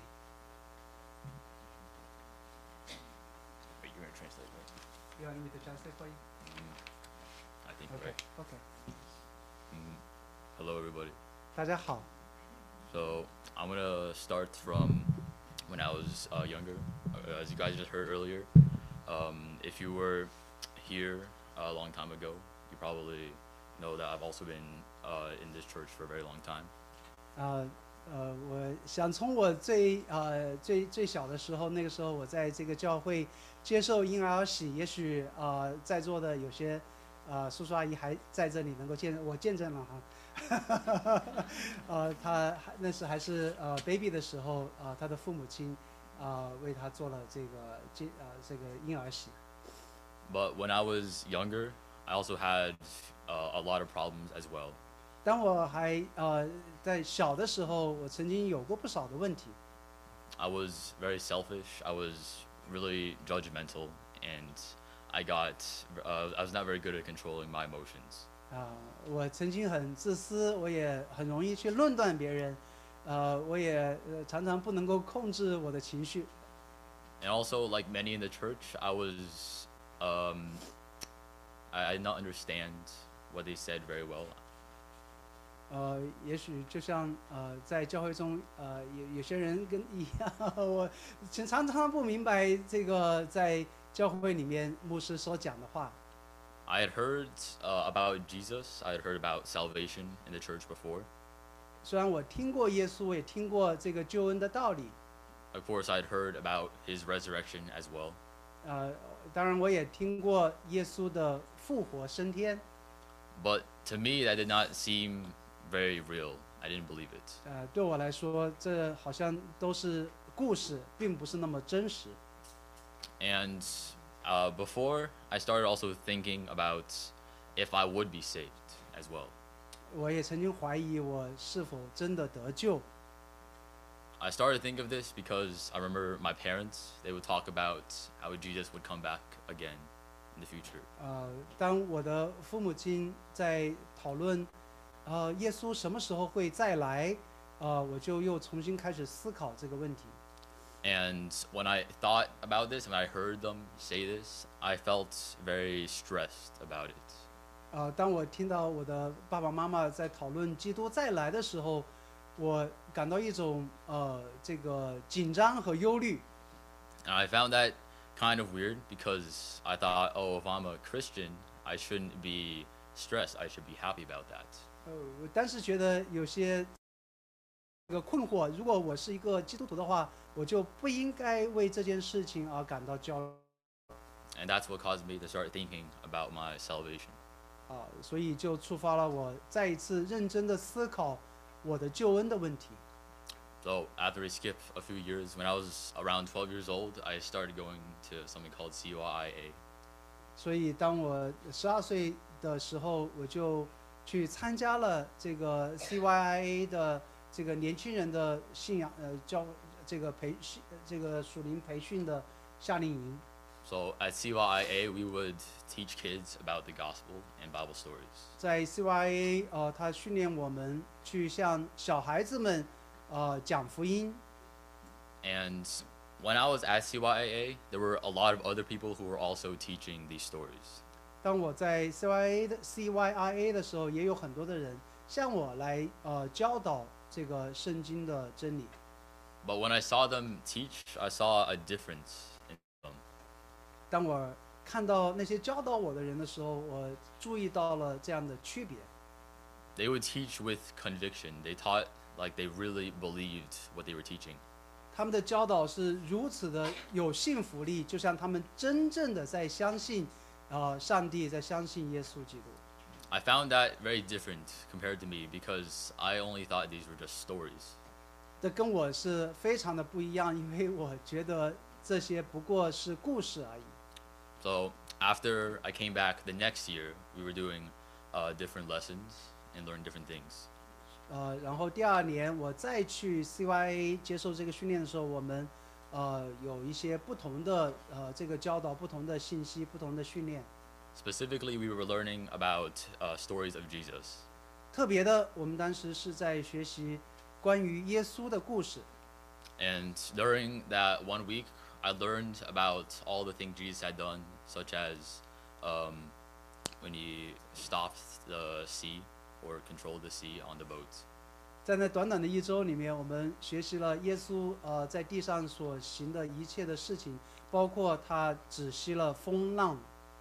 Wait, you're gonna translate, right? You want me to translate for you? I think, Okay. right? Okay. Mm. Hello, everybody. 大家好。 So I'm gonna start from when I was uh, younger. Uh, as you guys just heard earlier, um, if you were here a long time ago, you probably know that I've also been uh, in this church for a very long time. 呃呃，我想从我最呃最最小的时候，那个时候我在这个教会接受婴儿洗，也许呃在座的有些呃叔叔阿姨还在这里能够见我见证了哈，呃他还那时还是呃 baby 的时候，呃他的父母亲啊、呃、为他做了这个接呃这个婴儿洗。 But when I was younger, I also had uh, a lot of problems as well. 当我还呃在小的时候，我曾经有过不少的问题。 I was very selfish. I was really judgmental, and I got uh, I was not very good at controlling my emotions. 啊、我曾经很自私，我也很容易去论断别人，呃，我也呃常常不能够控制我的情绪。 And also, like many in the church, I was um, I, I did not understand what they said very well. 呃，也许就像呃在教会中，呃有有些人跟一样，我常常常不明白这个在教会里面牧师所讲的话。 I had heard uh, about Jesus. I had heard about salvation in the church before. 虽然我听过耶稣，我也听过这个救恩的道理， Of course, I had heard about his resurrection as well. 呃，当然我也听过耶稣的复活升天。 But to me, that did not seem very real. I didn't believe it. 呃，对我来说，这好像都是故事，并不是那么真实。 And uh, before, I started also thinking about if I would be saved as well. 我也曾经怀疑我是否真的得救。 I started to think of this because I remember my parents, they would talk about how Jesus would come back again in the future. 呃，当我的父母亲在讨论，呃，耶稣什么时候会再来，呃，我就又重新开始思考这个问题。 And when I thought about this, when I heard them say this, I felt very stressed about it. 呃，当我听到我的爸爸妈妈在讨论基督再来的时候，我感到一种呃这个紧张和忧虑。 And I found that kind of weird because I thought, oh, if I'm a Christian, I shouldn't be stressed. I should be happy about that. 呃，我当时觉得有些这个困惑，如果我是一个基督徒的话，我就不应该为这件事情而感到焦虑 And that's what caused me to start thinking about my salvation. 啊，所以就触发了我再一次认真的思考我的救恩的问题。 So after I skipped a few years, when I was around twelve years old, I started going to something called C Y I A. 所以当我十二岁的时候，我就去参加了这个 C Y I A 的这个年轻人的信仰呃教这个培训这个属灵培训的夏令营。 So at C Y I A, we would teach kids about the gospel and Bible stories. 在 C Y I A 呃，他训练我们去向小孩子们呃讲福音。 And when I was at C Y I A, there were a lot of other people who were also teaching these stories. 当我在 C Y I A 的 C Y I A 的时候，也有很多的人向我来呃教导这个圣经的真理。 But when I saw them teach, I saw a difference in them. 当我看到那些教导我的人的时候，我注意到了这样的区别。 They would teach with conviction. They taught like they really believed what they were teaching. 他们的教导是如此的有信服力，就像他们真正的在相信，呃，上帝在相信耶稣基督。 I found that very different compared to me because I only thought these were just stories. 这跟我是非常的不一样，因为我觉得这些不过是故事而已。 So after I came back the next year, we were doing uh, different lessons and learning different things. 呃，然后第二年我再去 C Y I A 接受这个训练的时候，我们呃有一些不同的呃这个教导、不同的信息、不同的训练。 Specifically, we were learning about uh, stories of Jesus. 特别的，我们当时是在学习关于耶稣的故事。 And during that one week, I learned about all the things Jesus had done, such as um, when he stopped the sea or controlled the sea on the boat. 在那短短的一周里面，我们学习了耶稣呃在地上所行的一切的事情，包括他止息了风浪。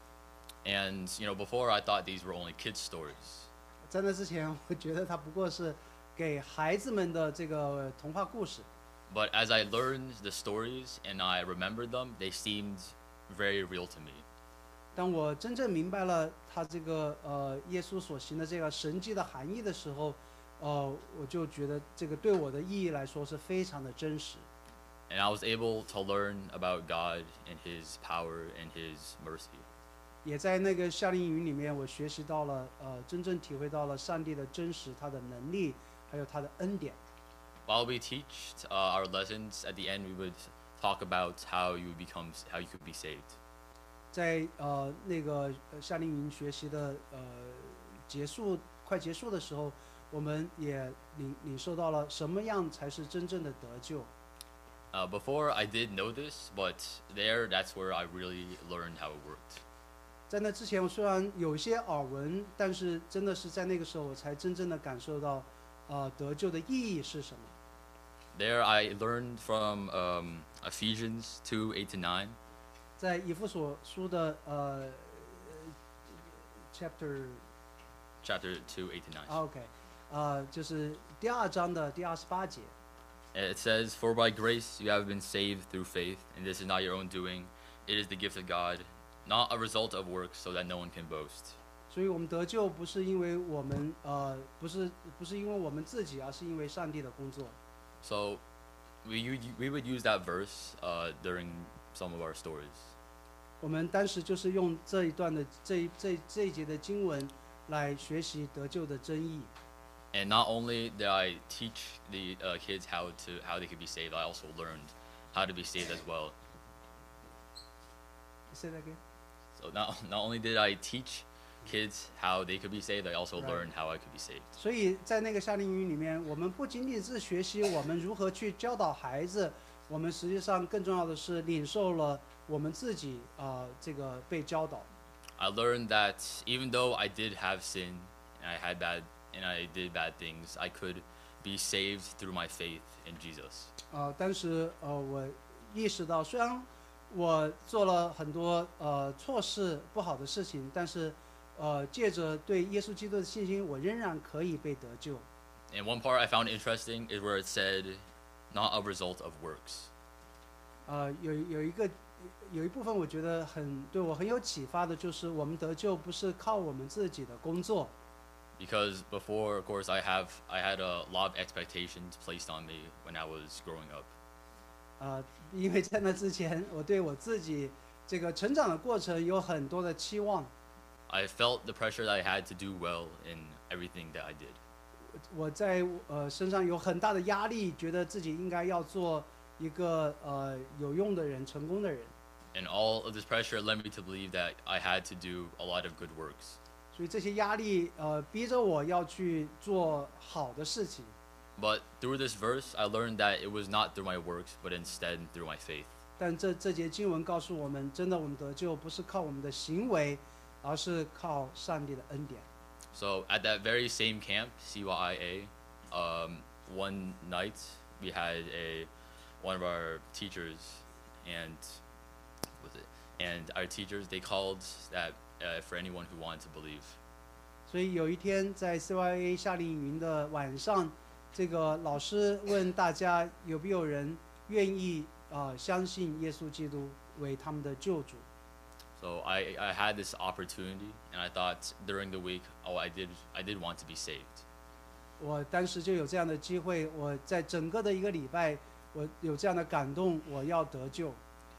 And you know, before I thought these were only kids' stories. 在那之前，我觉得他不过是给孩子们的这个童话故事。 But as I learned the stories and I remembered them, they seemed very real to me. 当我真正明白了他这个呃耶稣所行的这个神迹的含义的时候，呃，我就觉得这个对我的意义来说是非常的真实。 And I was able to learn about God and His power and His mercy. 也在那个夏令营里面，我学习到了呃真正体会到了上帝的真实，他的能力，还有他的恩典。 While we teach uh, our lessons, at the end we would talk about how you become, how you could be saved. 在呃那个呃夏令营学习的呃结束快结束的时候，我们也领领受到了什么样才是真正的得救。 Uh, before I did know this, but there, that's where I really learned how it worked. 在那之前，我虽然有一些耳闻，但是真的是在那个时候，我才真正的感受到，呃，得救的意义是什么。 There, I learned from um, Ephesians two eight to nine. 在以弗所书的呃 chapter Chapter two eight to nine. OK，呃，就是第二章的第二十八节。 It says, "For by grace you have been saved through faith, and this is not your own doing; it is the gift of God, not a result of works, so that no one can boast." 所以我们得救不是因为我们呃不是不是因为我们自己，而是因为上帝的工作。 So, we u- we would use that verse uh, during some of our stories. 我们当时就是用这一段的这一这这一节的经文来学习得救的真意。 And not only did I teach the uh, kids how to how they could be saved, I also learned how to be saved as well. Say that again. So not not only did I teach kids how they could be saved, I also Right. learned how I could be saved. 所以在那个夏令营里面，我们不仅仅是学习我们如何去教导孩子，我们实际上更重要的是领受了我们自己啊、呃、这个被教导。 I learned that even though I did have sin and I had bad and I did bad things, I could be saved through my faith in Jesus. 呃，当时呃我意识到，虽然我做了很多呃错事不好的事情，但是呃借着对耶稣基督的信心，我仍然可以被得救。 And one part I found interesting is where it said, not a result of works. 呃，有有一个有一部分我觉得很对我很有启发的，就是我们得救不是靠我们自己的工作。 Because before, of course, I have I had a lot of expectations placed on me when I was growing up. 呃，因为在那之前，我对我自己这个成长的过程有很多的期望。 I felt the pressure that I had to do well in everything that I did. 我在呃身上有很大的压力，觉得自己应该要做一个呃有用的人、成功的人。 And all of this pressure led me to believe that I had to do a lot of good works. 所以这些压力呃逼着我要去做好的事情。 But through this verse, I learned that it was not through my works, but instead through my faith. 但这这节经文告诉我们，真的我们得救不是靠我们的行为，而是靠上帝的恩典。 So at that very same camp, C Y I A, um, one night we had a one of our teachers, and was it? And our teachers they called that uh, for anyone who wanted to believe. 所以有一天在 C Y A 夏令营的晚上，这个老师问大家有没有人愿意啊、呃、相信耶稣基督为他们的救主。 So I, I had this opportunity, and I thought during the week, oh, I did I did want to be saved. 我当时就有这样的机会，我在整个的一个礼拜，我有这样的感动，我要得救。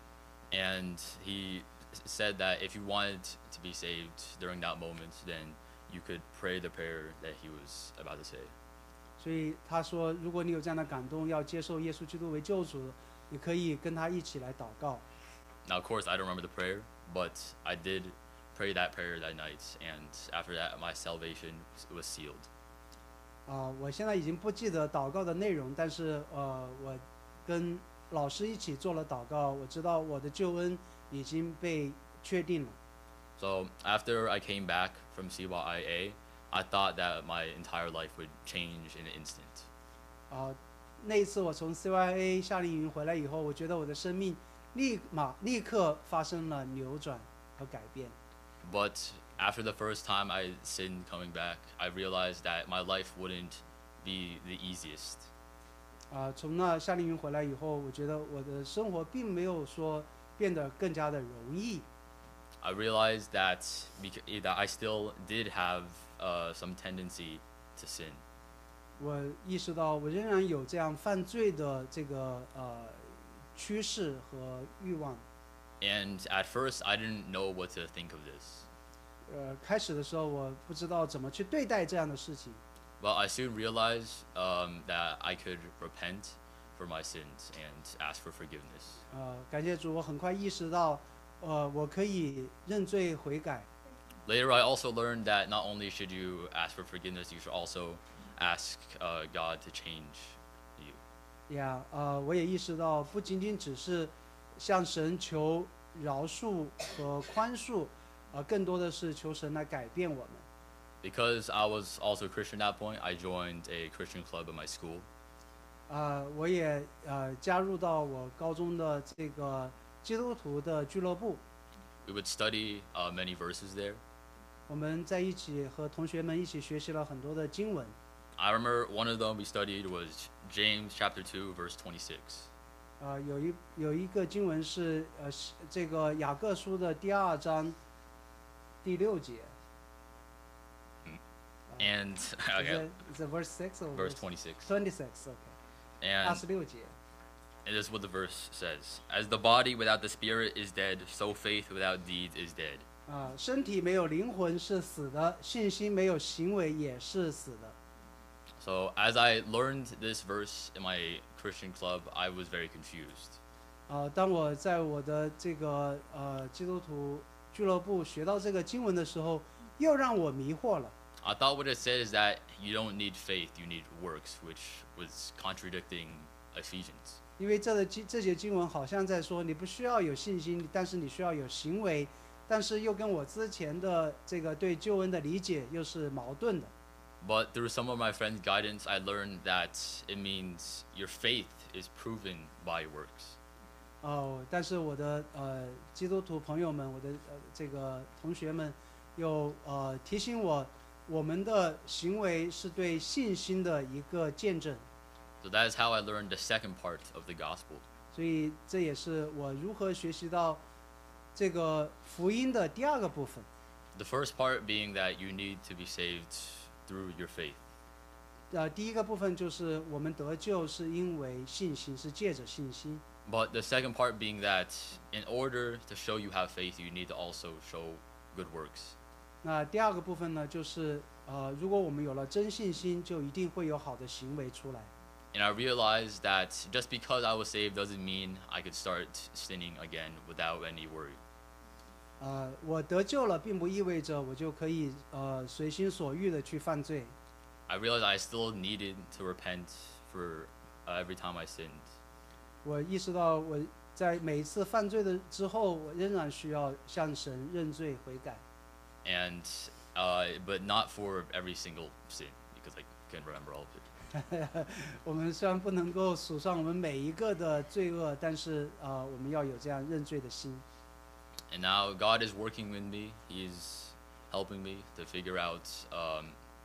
And he said that if you wanted to be saved during that moment, then you could pray the prayer that he was about to say. 所以他说，如果你有这样的感动，要接受耶稣基督为救主，你可以跟他一起来祷告。 Now, of course, I don't remember the prayer, but I did pray that prayer that night, and after that, my salvation was sealed. 啊、我现在已经不记得祷告的内容，但是呃，我跟老师一起做了祷告，我知道我的救恩已经被确定了。 So after I came back from C Y I A, I thought that my entire life would change in an instant. 啊、那一次我从 C Y A 夏令营回来以后，我觉得我的生命立马立刻发生了扭转和改变。 But after the first time I sinned coming back, I realized that my life wouldn't be the easiest. 啊、从那夏令营回来以后，我觉得我的生活并没有说变得更加的容易。 I realized that bec- that I still did have uh, some tendency to sin. 我意识到我仍然有这样犯罪的这个呃趋势和欲望。 And at first, I didn't know what to think of this. 呃，开始的时候我不知道怎么去对待这样的事情。 But I soon realized um, that I could repent for my sins and ask for forgiveness. 呃，感谢主，我很快意识到，呃，我可以认罪悔改。 Later, I also learned that not only should you ask for forgiveness, you should also ask uh, God to change you. 呀，呃，我也意识到，不仅仅只是向神求饶恕和宽恕，呃，更多的是求神来改变我们。 Because I was also a Christian at that point, I joined a Christian club at my school. 呃，我也呃加入到我高中的这个基督徒的俱乐部， We would study uh, many verses there. 我们在一起和同学们一起学习了很多的经文。 I remember one of them we studied was James chapter two, verse twenty-six. 呃，有一有一个经文是呃是这个雅各书的第二章第六节。 And Is okay, it, is it verse six or verse twenty-six. twenty-six? OK， And 二十六节。 And this is what the verse says. As the body without the spirit is dead, so faith without deeds is dead. 啊、身体没有灵魂是死的，信心没有行为也是死的。 So as I learned this verse in my Christian club, I was very confused. 啊、当我在我的这个呃基督徒俱乐部学到这个经文的时候，又让我迷惑了。 I thought what it said is that you don't need faith, you need works, which was contradicting Ephesians. 因为这个经这节经文好像在说，你不需要有信心，但是你需要有行为，但是又跟我之前的这个对救恩的理解又是矛盾的。 But through some of my friends' guidance, I learned that it means your faith is proven by works. 哦，但是我的呃基督徒朋友们，我的呃这个同学们，又呃提醒我，我们的行为是对信心的一个见证。 So that is how I learned the second part of the gospel. 所以这也是我如何学习到这个福音的第二个部分。 The first part being that you need to be saved through your faith. 呃，第一个部分就是我们得救是因为信心，是借着信心。 But the second part being that in order to show you have faith, you need to also show good works. 那第二个部分呢，就是呃，如果我们有了真信心，就一定会有好的行为出来。 And I realized that just because I was saved doesn't mean I could start sinning again without any worry. 呃，我得救了，并不意味着我就可以呃随心所欲的去犯罪。 I realized I still needed to repent for uh, every time I sinned. 我意识到我在每一次犯罪的之后，我仍然需要向神认罪悔改。 And uh, but not for every single sin because I couldn't remember all of it. 我们虽然不能够数上我们每一个的罪恶，但是呃，我们要有这样认罪的心。 And now God is working with me. He's helping me to figure out um,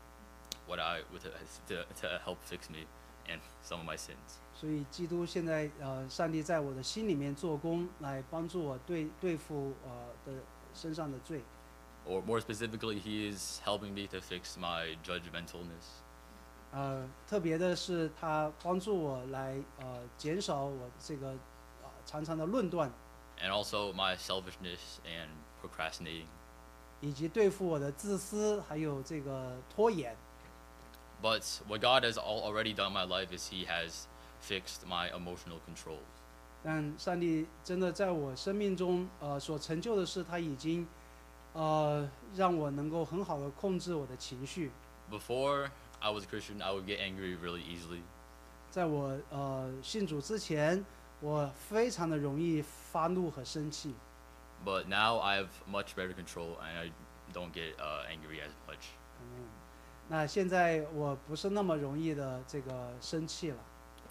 what I with to, to help fix me and some of my sins. 所以基督现在呃，上帝在我的心里面做工，来帮助我对对付呃的身上的罪。 Or more specifically, He is helping me to fix my judgmentalness. 呃，特别的是他帮助我来呃减少我这个呃常常的论断， And also my selfishness and procrastinating. 以及对付我的自私还有这个拖延。 But what God has al- already done in my life is He has fixed my emotional control. 但上帝真的在我生命中呃所成就的是，他已经呃让我能够很好的控制我的情绪。 Before I was a Christian, I would get angry really easily. 在我呃信主之前，我非常的容易发怒和生气。 But now I have much better control and I don't get uh, angry as much. 嗯，那现在我不是那么容易的这个生气了。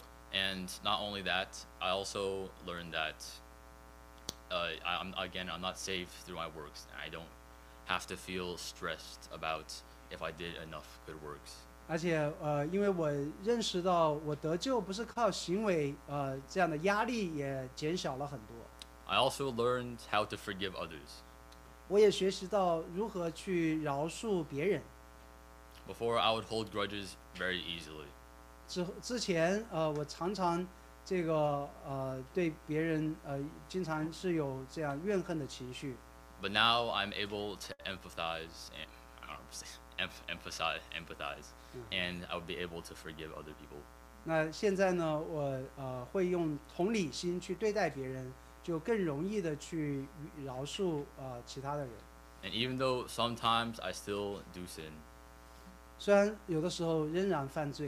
And not only that, I also learned that uh, I, I'm again I'm not saved through my works. I don't have to feel stressed about if I did enough good works. 而且呃，因为我认识到我得救不是靠行为，呃，这样的压力也减小了很多。 I also learned how to forgive others. 我也学习到如何去饶恕别人。 Before, I would hold grudges very easily. 之之前，呃，我常常这个呃对别人呃经常是有这样怨恨的情绪。 But now I'm able to empathize and I don't know, say, emph- emphasize, empathize, and I would be able to forgive other people. 那现在呢，我呃会用同理心去对待别人，就更容易的去饶恕呃其他的人。 And even though sometimes I still do sin, 虽然有的时候仍然犯罪，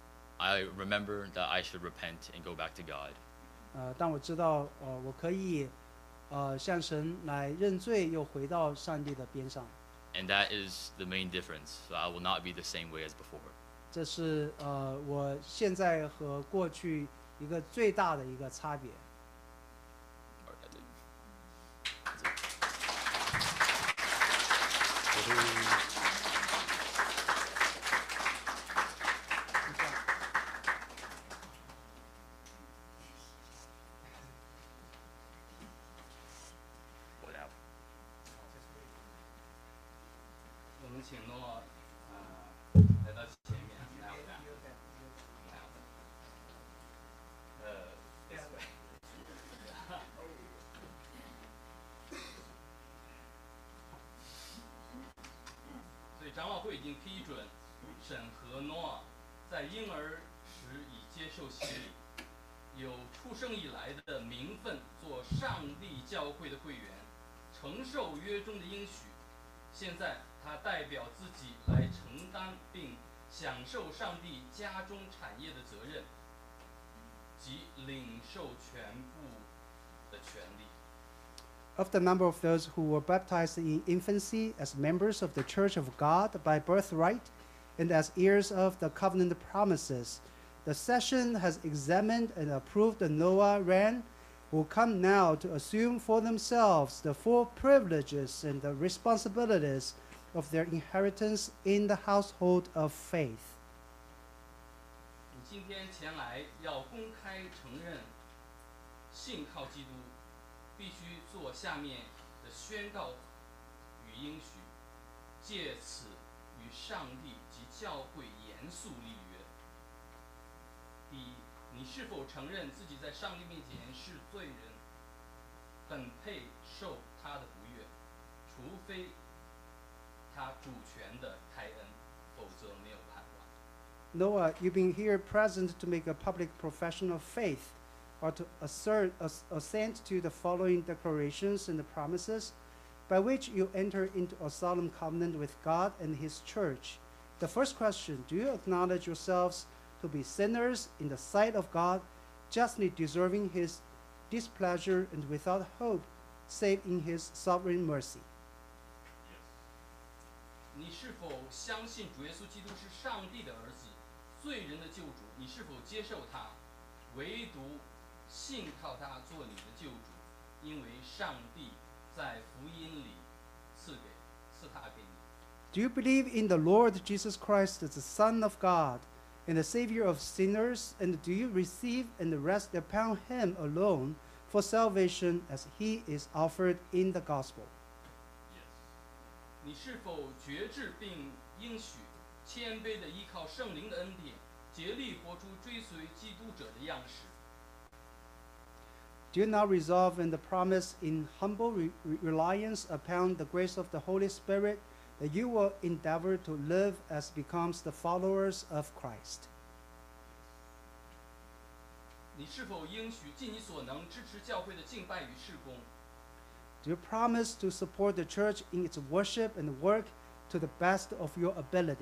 I remember that I should repent and go back to God. 呃，但我知道，呃，我可以，呃，向神来认罪，又回到上帝的边上。 And that is the main difference. So I will not be the same way as before. 这是呃我现在和过去一个最大的一个差别。 Or that's it. That's it. 我来我们请诺呃来到前面，来我俩，来我呃，this way。所以长老会已经批准审核诺尔在婴儿时已接受洗礼，有出生以来的名分做上帝教会的会员，承受约中的应许。现在他代表自己来承担并享受上帝家中产业的责任，及领受全部的权利。 Of the number of those who were baptized in infancy as members of the Church of God by birthright and as heirs of the covenant promises, the session has examined and approved the Noah, Ran, who come now to assume for themselves the full privileges and the responsibilities of their inheritance in the household of faith. 你今天前来要公开承认信靠基督，必须做下面的宣告与应许，借此与上帝及教会严肃立约。第一，你是否承认自己在上帝面前是罪人，本配受他的不悦，除非他主权的开恩，否则没有盼望。 Noah, you've been here present to make a public profession of faith, or to assert, ass, assent to the following declarations and the promises, by which you enter into a solemn covenant with God and His church. The first question: do you acknowledge yourselves to be sinners in the sight of God, justly deserving His displeasure and without hope, save in His sovereign mercy? 你是否相信主耶稣基督是上帝的儿子，罪人的救主？你是否接受他，唯独信靠他做你的救主？因为上帝在福音里赐给赐他给你。 Do you believe in the Lord Jesus Christ as the Son of God and the Savior of sinners? And do you receive and rest upon Him alone for salvation as He is offered in the gospel? 你是否觉知并应许，谦卑的依靠圣灵的恩典，竭力活出追随基督者的样式？ Do you now resolve and promise in humble re- re- reliance upon the grace of the Holy Spirit that you will endeavor to live as becomes the followers of Christ? 你是否应许尽你所能支持教会的敬拜与事工？ Do you promise to support the church in its worship and work to the best of your ability?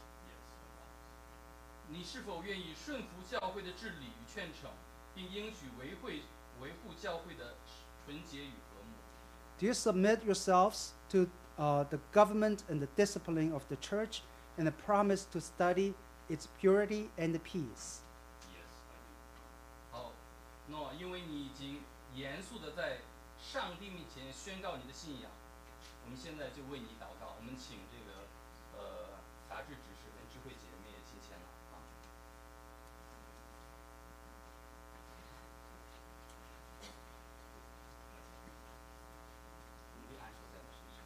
你是否愿意顺服教会的治理与劝惩，并应许维会维护教会的纯洁与和睦？ Do you submit yourselves to uh, the government and the discipline of the church and promise to study its purity and peace? 好，那因为你已经严肃的在上帝面前宣告你的信仰，我们现在就为你祷告。我们请这个呃法治执事跟智慧姐妹也请前来啊。你可以按手在他身上。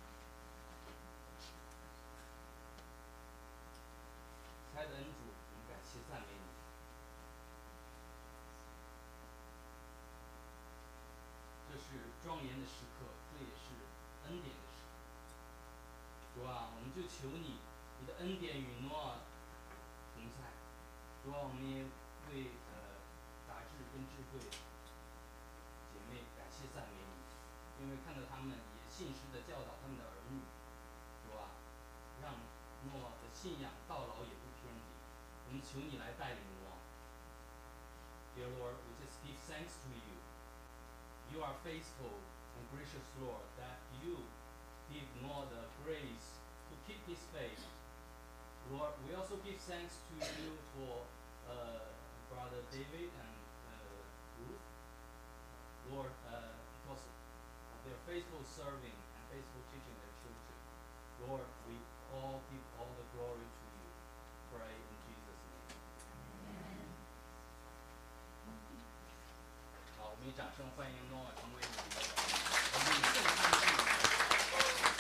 亲爱的恩主，我们感谢赞美你。 这是庄严的时刻，这也是恩典的时刻。主啊，我们就求你，你的恩典与诺亚同在。主啊，我们也为呃杂志跟智慧姐妹感谢赞美你，因为看到他们也信实的教导他们的儿女。主啊，让诺亚的信仰到老也不偏离。我们求你来带领诺亚。Dear Lord, we just give thanks to you. You are faithful and gracious, Lord, that you give Noah the grace to keep his faith. Lord, we also give thanks to you for uh, Brother David and uh, Ruth. Lord, uh, because of their faithful serving and faithful teaching their children. Lord, we all give all the glory to you. Pray in Jesus' name. 好，我们以掌声欢迎诺成为我们的我们的圣上帝。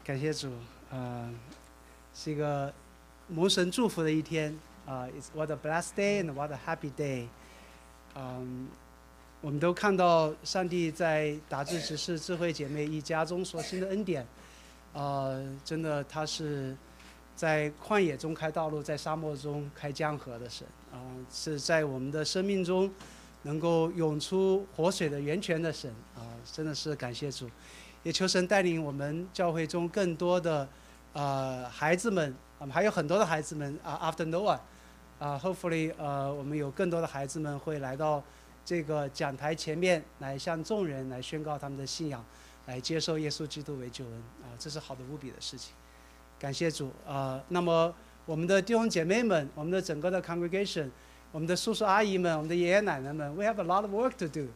感谢主，呃，是一个蒙神祝福的一天啊、uh,！It's what a blessed day and what a happy day。嗯，我们都看到上帝在达志执事智慧姐妹一家中所行的恩典，呃，真的他是在旷野中开道路，在沙漠中开江河的神啊、呃，是在我们的生命中能够涌出活水的源泉的神啊、呃，真的是感谢主。也求神带领我们教会中更多的呃孩子们，我们还有很多的孩子们啊 ，after Noah， 啊 ，hopefully 呃我们有更多的孩子们会来到这个讲台前面来向众人来宣告他们的信仰，来接受耶稣基督为救恩啊，这是好的无比的事情。感谢主啊、呃！那么我们的弟兄姐妹们，我们的整个的 congregation， 我们的叔叔阿姨们，我们的爷爷奶奶们 ，we have a lot of work to do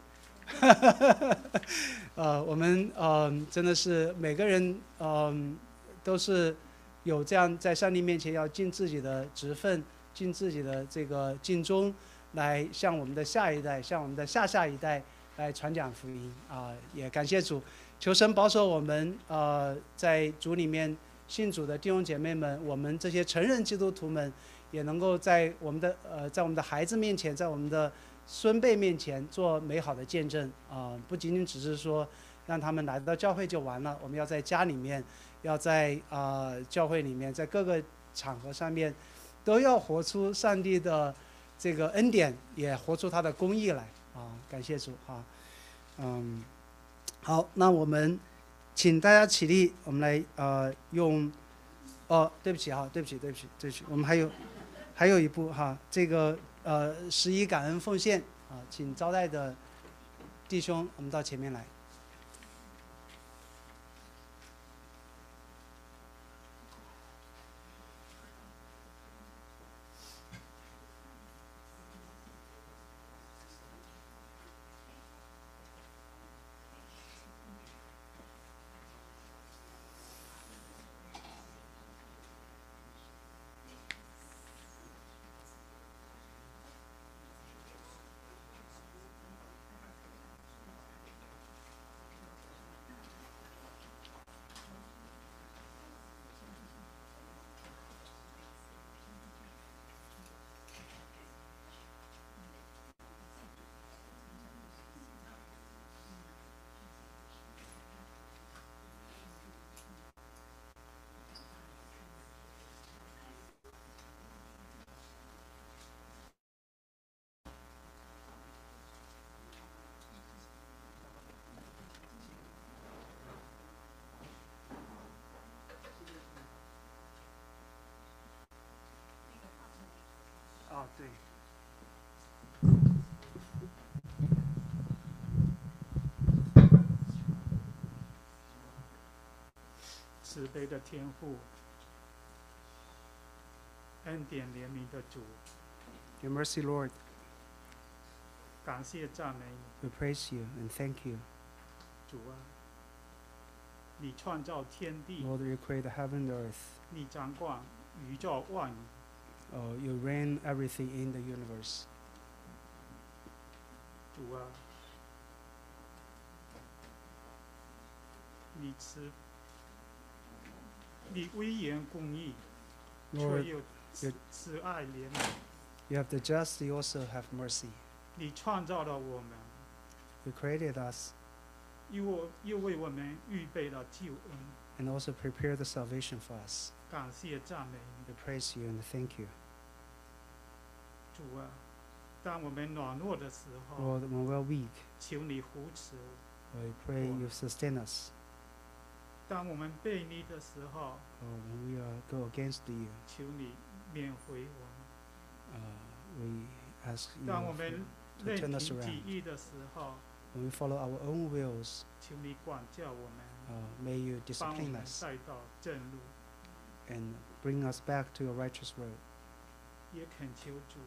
呃，我们呃真的是每个人呃都是有这样在上帝面前要尽自己的职分，尽自己的这个尽忠，来向我们的下一代，向我们的下下一代来传讲福音啊、呃！也感谢主，求神保守我们呃在主里面信主的弟兄姐妹们，我们这些承认基督徒们，也能够在我们的呃在我们的孩子面前，在我们的孙辈面前做美好的见证啊、呃！不仅仅只是说让他们来到教会就完了，我们要在家里面，要在啊、呃、教会里面，在各个场合上面，都要活出上帝的这个恩典，也活出他的公义来啊！感谢主啊！嗯，好，那我们请大家起立，我们来呃用哦，对不起哈，对不起，对不起，对不起，我们还有还有一步哈，这个。呃，十一感恩奉献啊，请招待的弟兄，我们到前面来。哦，对。 慈悲的天父，恩典怜悯的主， Your mercy, Lord. 感谢赞美你。 We praise you and thank you. 主啊，你创造天地， Lord, you create the heaven and earth. 你掌管宇宙万物。 Oh, you reign everything in the universe. 主啊，你慈，你威严公义， Lord, 却又慈慈爱怜悯。 you have the just, you also have mercy. 你创造了我们， You created us 又我又为我们预备了救恩。 and also prepared the salvation for us. 感谢赞美你。 We praise you and thank you. 主啊，当我们软弱的时候， Lord, when we're weak, 求你扶持； we pray you sustain us. 当我们背逆的时候， Oh, when we uh, go against you, 求你缅回我们； uh, we ask you 当我 for- 们 to 任 turn us 凭己 around. 意的时候， When we follow our own wills, 求你管教我们， uh, may you 帮我 discipline 们 us 带到正路。 and bring us back to a righteous road. 也恳求主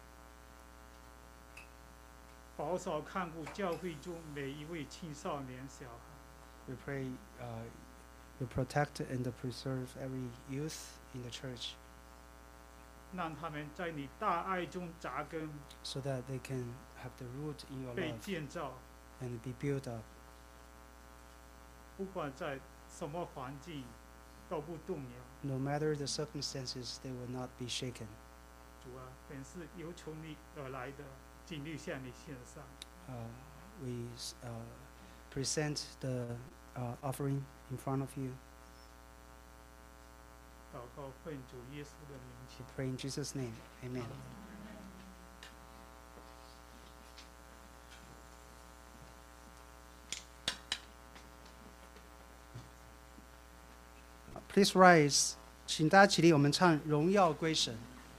保守看顾教会中每一位青少年小孩， We pray uh, you protect and preserve every youth in the church 让他们在你大爱中扎根， so that they can have the root in your 被 love 建造。 and be built up. 不管在什么环境， 都不动摇。 No matter the circumstances, they will not be shaken. 主啊，本是由从你而来的，尽力向你献上。 Uh, we uh, present the uh, offering in front of you. 祷告奉主耶稣的名祈 We pray in Jesus' name. Amen. Please rise. 请大家起立，我们唱《荣耀归神》。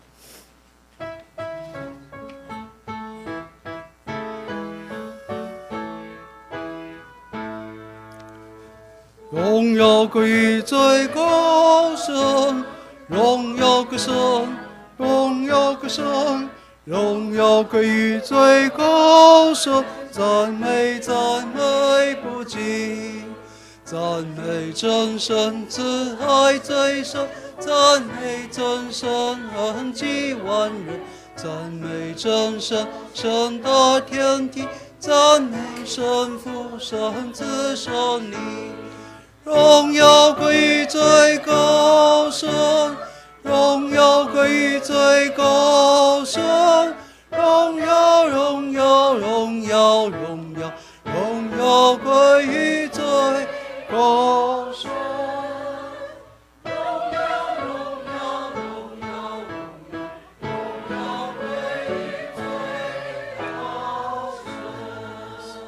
荣耀归于最高神，荣耀归神，荣耀归神，荣耀归于最高神，赞美赞美不尽。 赞美真神，慈爱最深；赞美真神，恩济万人；赞美真神，神的天地；赞美神父、神子、神灵。荣耀归于最高神，荣耀归于最高神，荣耀，荣耀，荣耀，荣耀，荣耀归于最。 高神，荣耀，荣耀，荣耀，荣耀，荣耀归于最高神。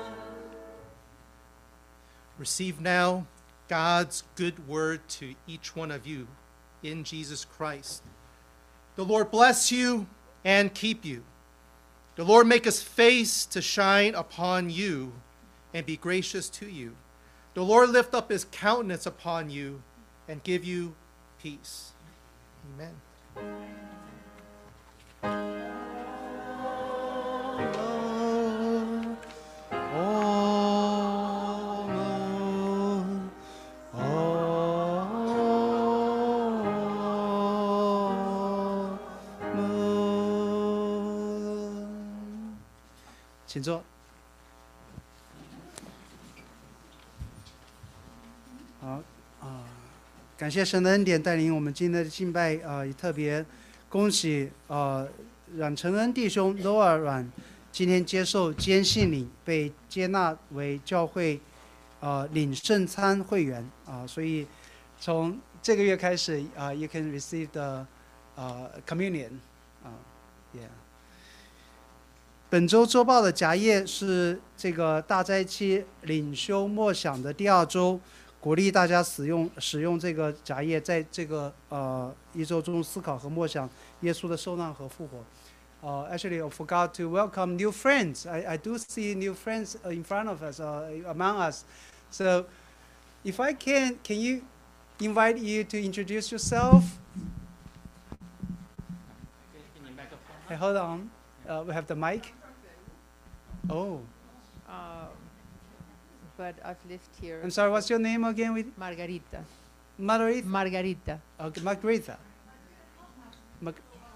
Receive now God's good word to each one of you in Jesus Christ. The Lord bless you and keep you. The Lord make his face to shine upon you and be gracious to you. The Lord lift up his countenance upon you and give you peace. Amen. Amen. 请坐。 好啊，感谢神的恩典带领我们今天的敬拜啊，也特别恭喜啊阮承恩弟兄 Noah 阮今天接受坚信领，被接纳为教会啊领圣餐会员啊，所以从这个月开始啊 ，you can receive the 啊 communion 啊 ，yeah。本周周报的夹页是这个大斋期领修默想的第二周。 鼓励大家使用使用这个夹页，在这个呃一周中思考和默想耶稣的受难和复活。Uh, actually, I forgot to welcome new friends. I, I do see new friends in front of us, uh, among us. So, if I can, can you invite you to introduce yourself? Hey, hold on. Uh, we have the mic. Oh, Um, but I've lived here. I'm sorry. What's your name again? With Margarita. Margarita. Margarita. Okay, Margarita. Mar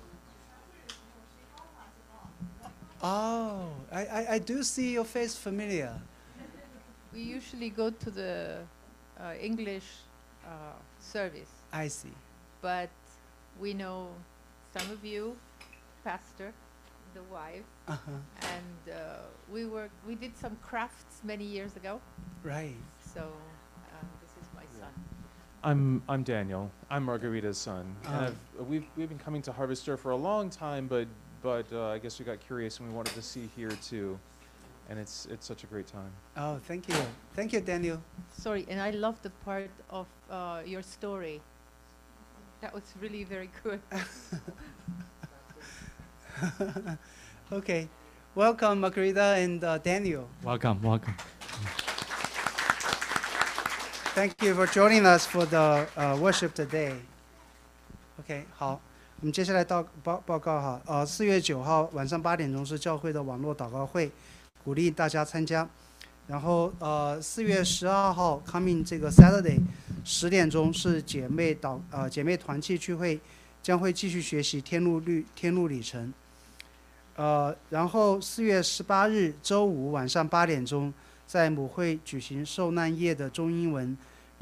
oh, I, I, I do see your face familiar. We usually go to the uh, English uh, service, I see. but we know some of you, pastor, the wife, Uh-huh. and uh, we were we did some crafts many years ago. Right. So um, this is my son. I'm I'm Daniel. I'm Margarita's son. And Ah. I've, uh, we've we've been coming to Harvester for a long time, but but uh, I guess we got curious and we wanted to see here too, and it's it's such a great time. Oh, thank you. Thank you, Daniel. Sorry, and I love the part of uh, your story. That was really very good. Okay. Welcome, Margarita and uh, Daniel. Welcome, welcome. Thank you for joining us for the uh, worship today. OK， 好，我们接下来到报报告哈，呃，四月九号晚上八点钟是教会的网络祷告会，鼓励大家参加。然后呃，四月十二号 coming 这个 Saturday 十点钟是姐妹祷呃姐妹团契聚会，将会继续学习天路律天路里程。呃，然后四月十八日周五晚上八点钟，在母会举行受难夜的中英文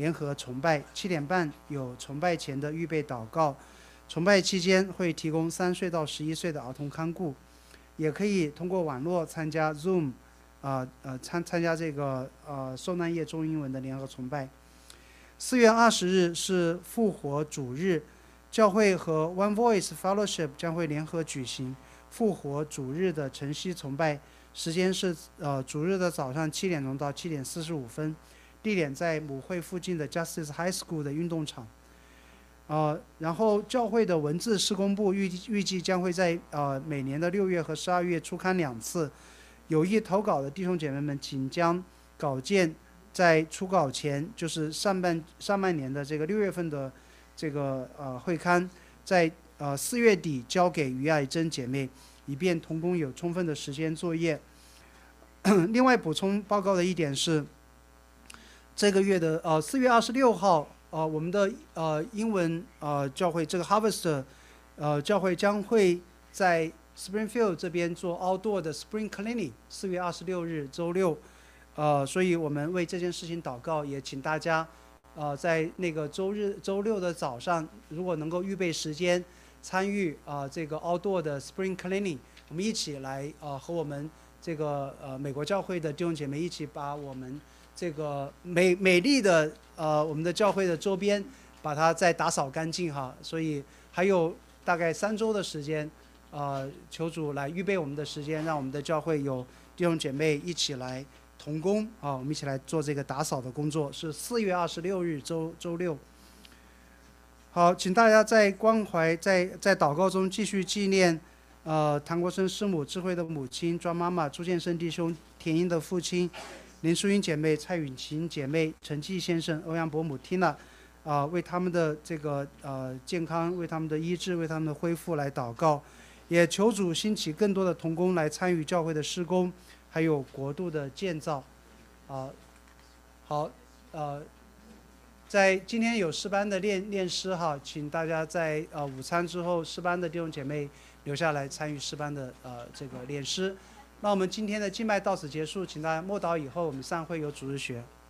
联合崇拜，七点半有崇拜前的预备祷告。崇拜期间会提供三岁到十一岁的儿童看顾，也可以通过网络参加 Zoom， 啊呃参参加这个呃受难夜中英文的联合崇拜。四月二十日是复活主日，教会和 One Voice Fellowship 将会联合举行复活主日的晨曦崇拜，时间是呃主日的早上七点钟到七点四十五分，地点在母会附近的 Justice High School 的运动场。呃，然后教会的文字施工部预预计将会在呃每年的六月和十二月初刊两次。有意投稿的弟兄姐妹们，请将稿件在初稿前，就是上半上半年的这个六月份的这个呃会刊，在呃四月底交给于爱珍姐妹，以便同工有充分的时间作业。另外补充报告的一点是，这个月的呃四月二十六号。呃，我们的呃英文呃教会这个 Harvest 呃教会将会在 Springfield 这边做 outdoor 的 Spring Cleaning， 四月二十六日周六，呃，所以我们为这件事情祷告，也请大家呃在那个周日周六的早上，如果能够预备时间参与啊、呃、这个 outdoor 的 Spring Cleaning， 我们一起来呃和我们这个呃美国教会的弟兄姐妹一起把我们这个美美丽的呃我们的教会的周边把它再打扫干净哈，所以还有大概三周的时间，呃求主来预备我们的时间，让我们的教会有弟兄姐妹一起来同工啊，我们一起来做这个打扫的工作，是四月二十六日周周六。好，请大家在关怀在在祷告中继续纪念呃谭国生师母、智慧的母亲、庄妈妈、朱建生弟兄、田英的父亲、林淑英姐妹、蔡允琴姐妹、陈继先生、欧阳伯母 Tina， 啊、呃，为他们的这个呃健康、为他们的医治、为他们的恢复来祷告，也求主兴起更多的同工来参与教会的施工，还有国度的建造。啊、呃，好，呃，在今天有诗班的练练诗哈，请大家在呃午餐之后，诗班的弟兄姐妹留下来参与诗班的呃这个练诗。那我们今天的敬拜到此结束，请大家默祷以后，我们散会有主日学。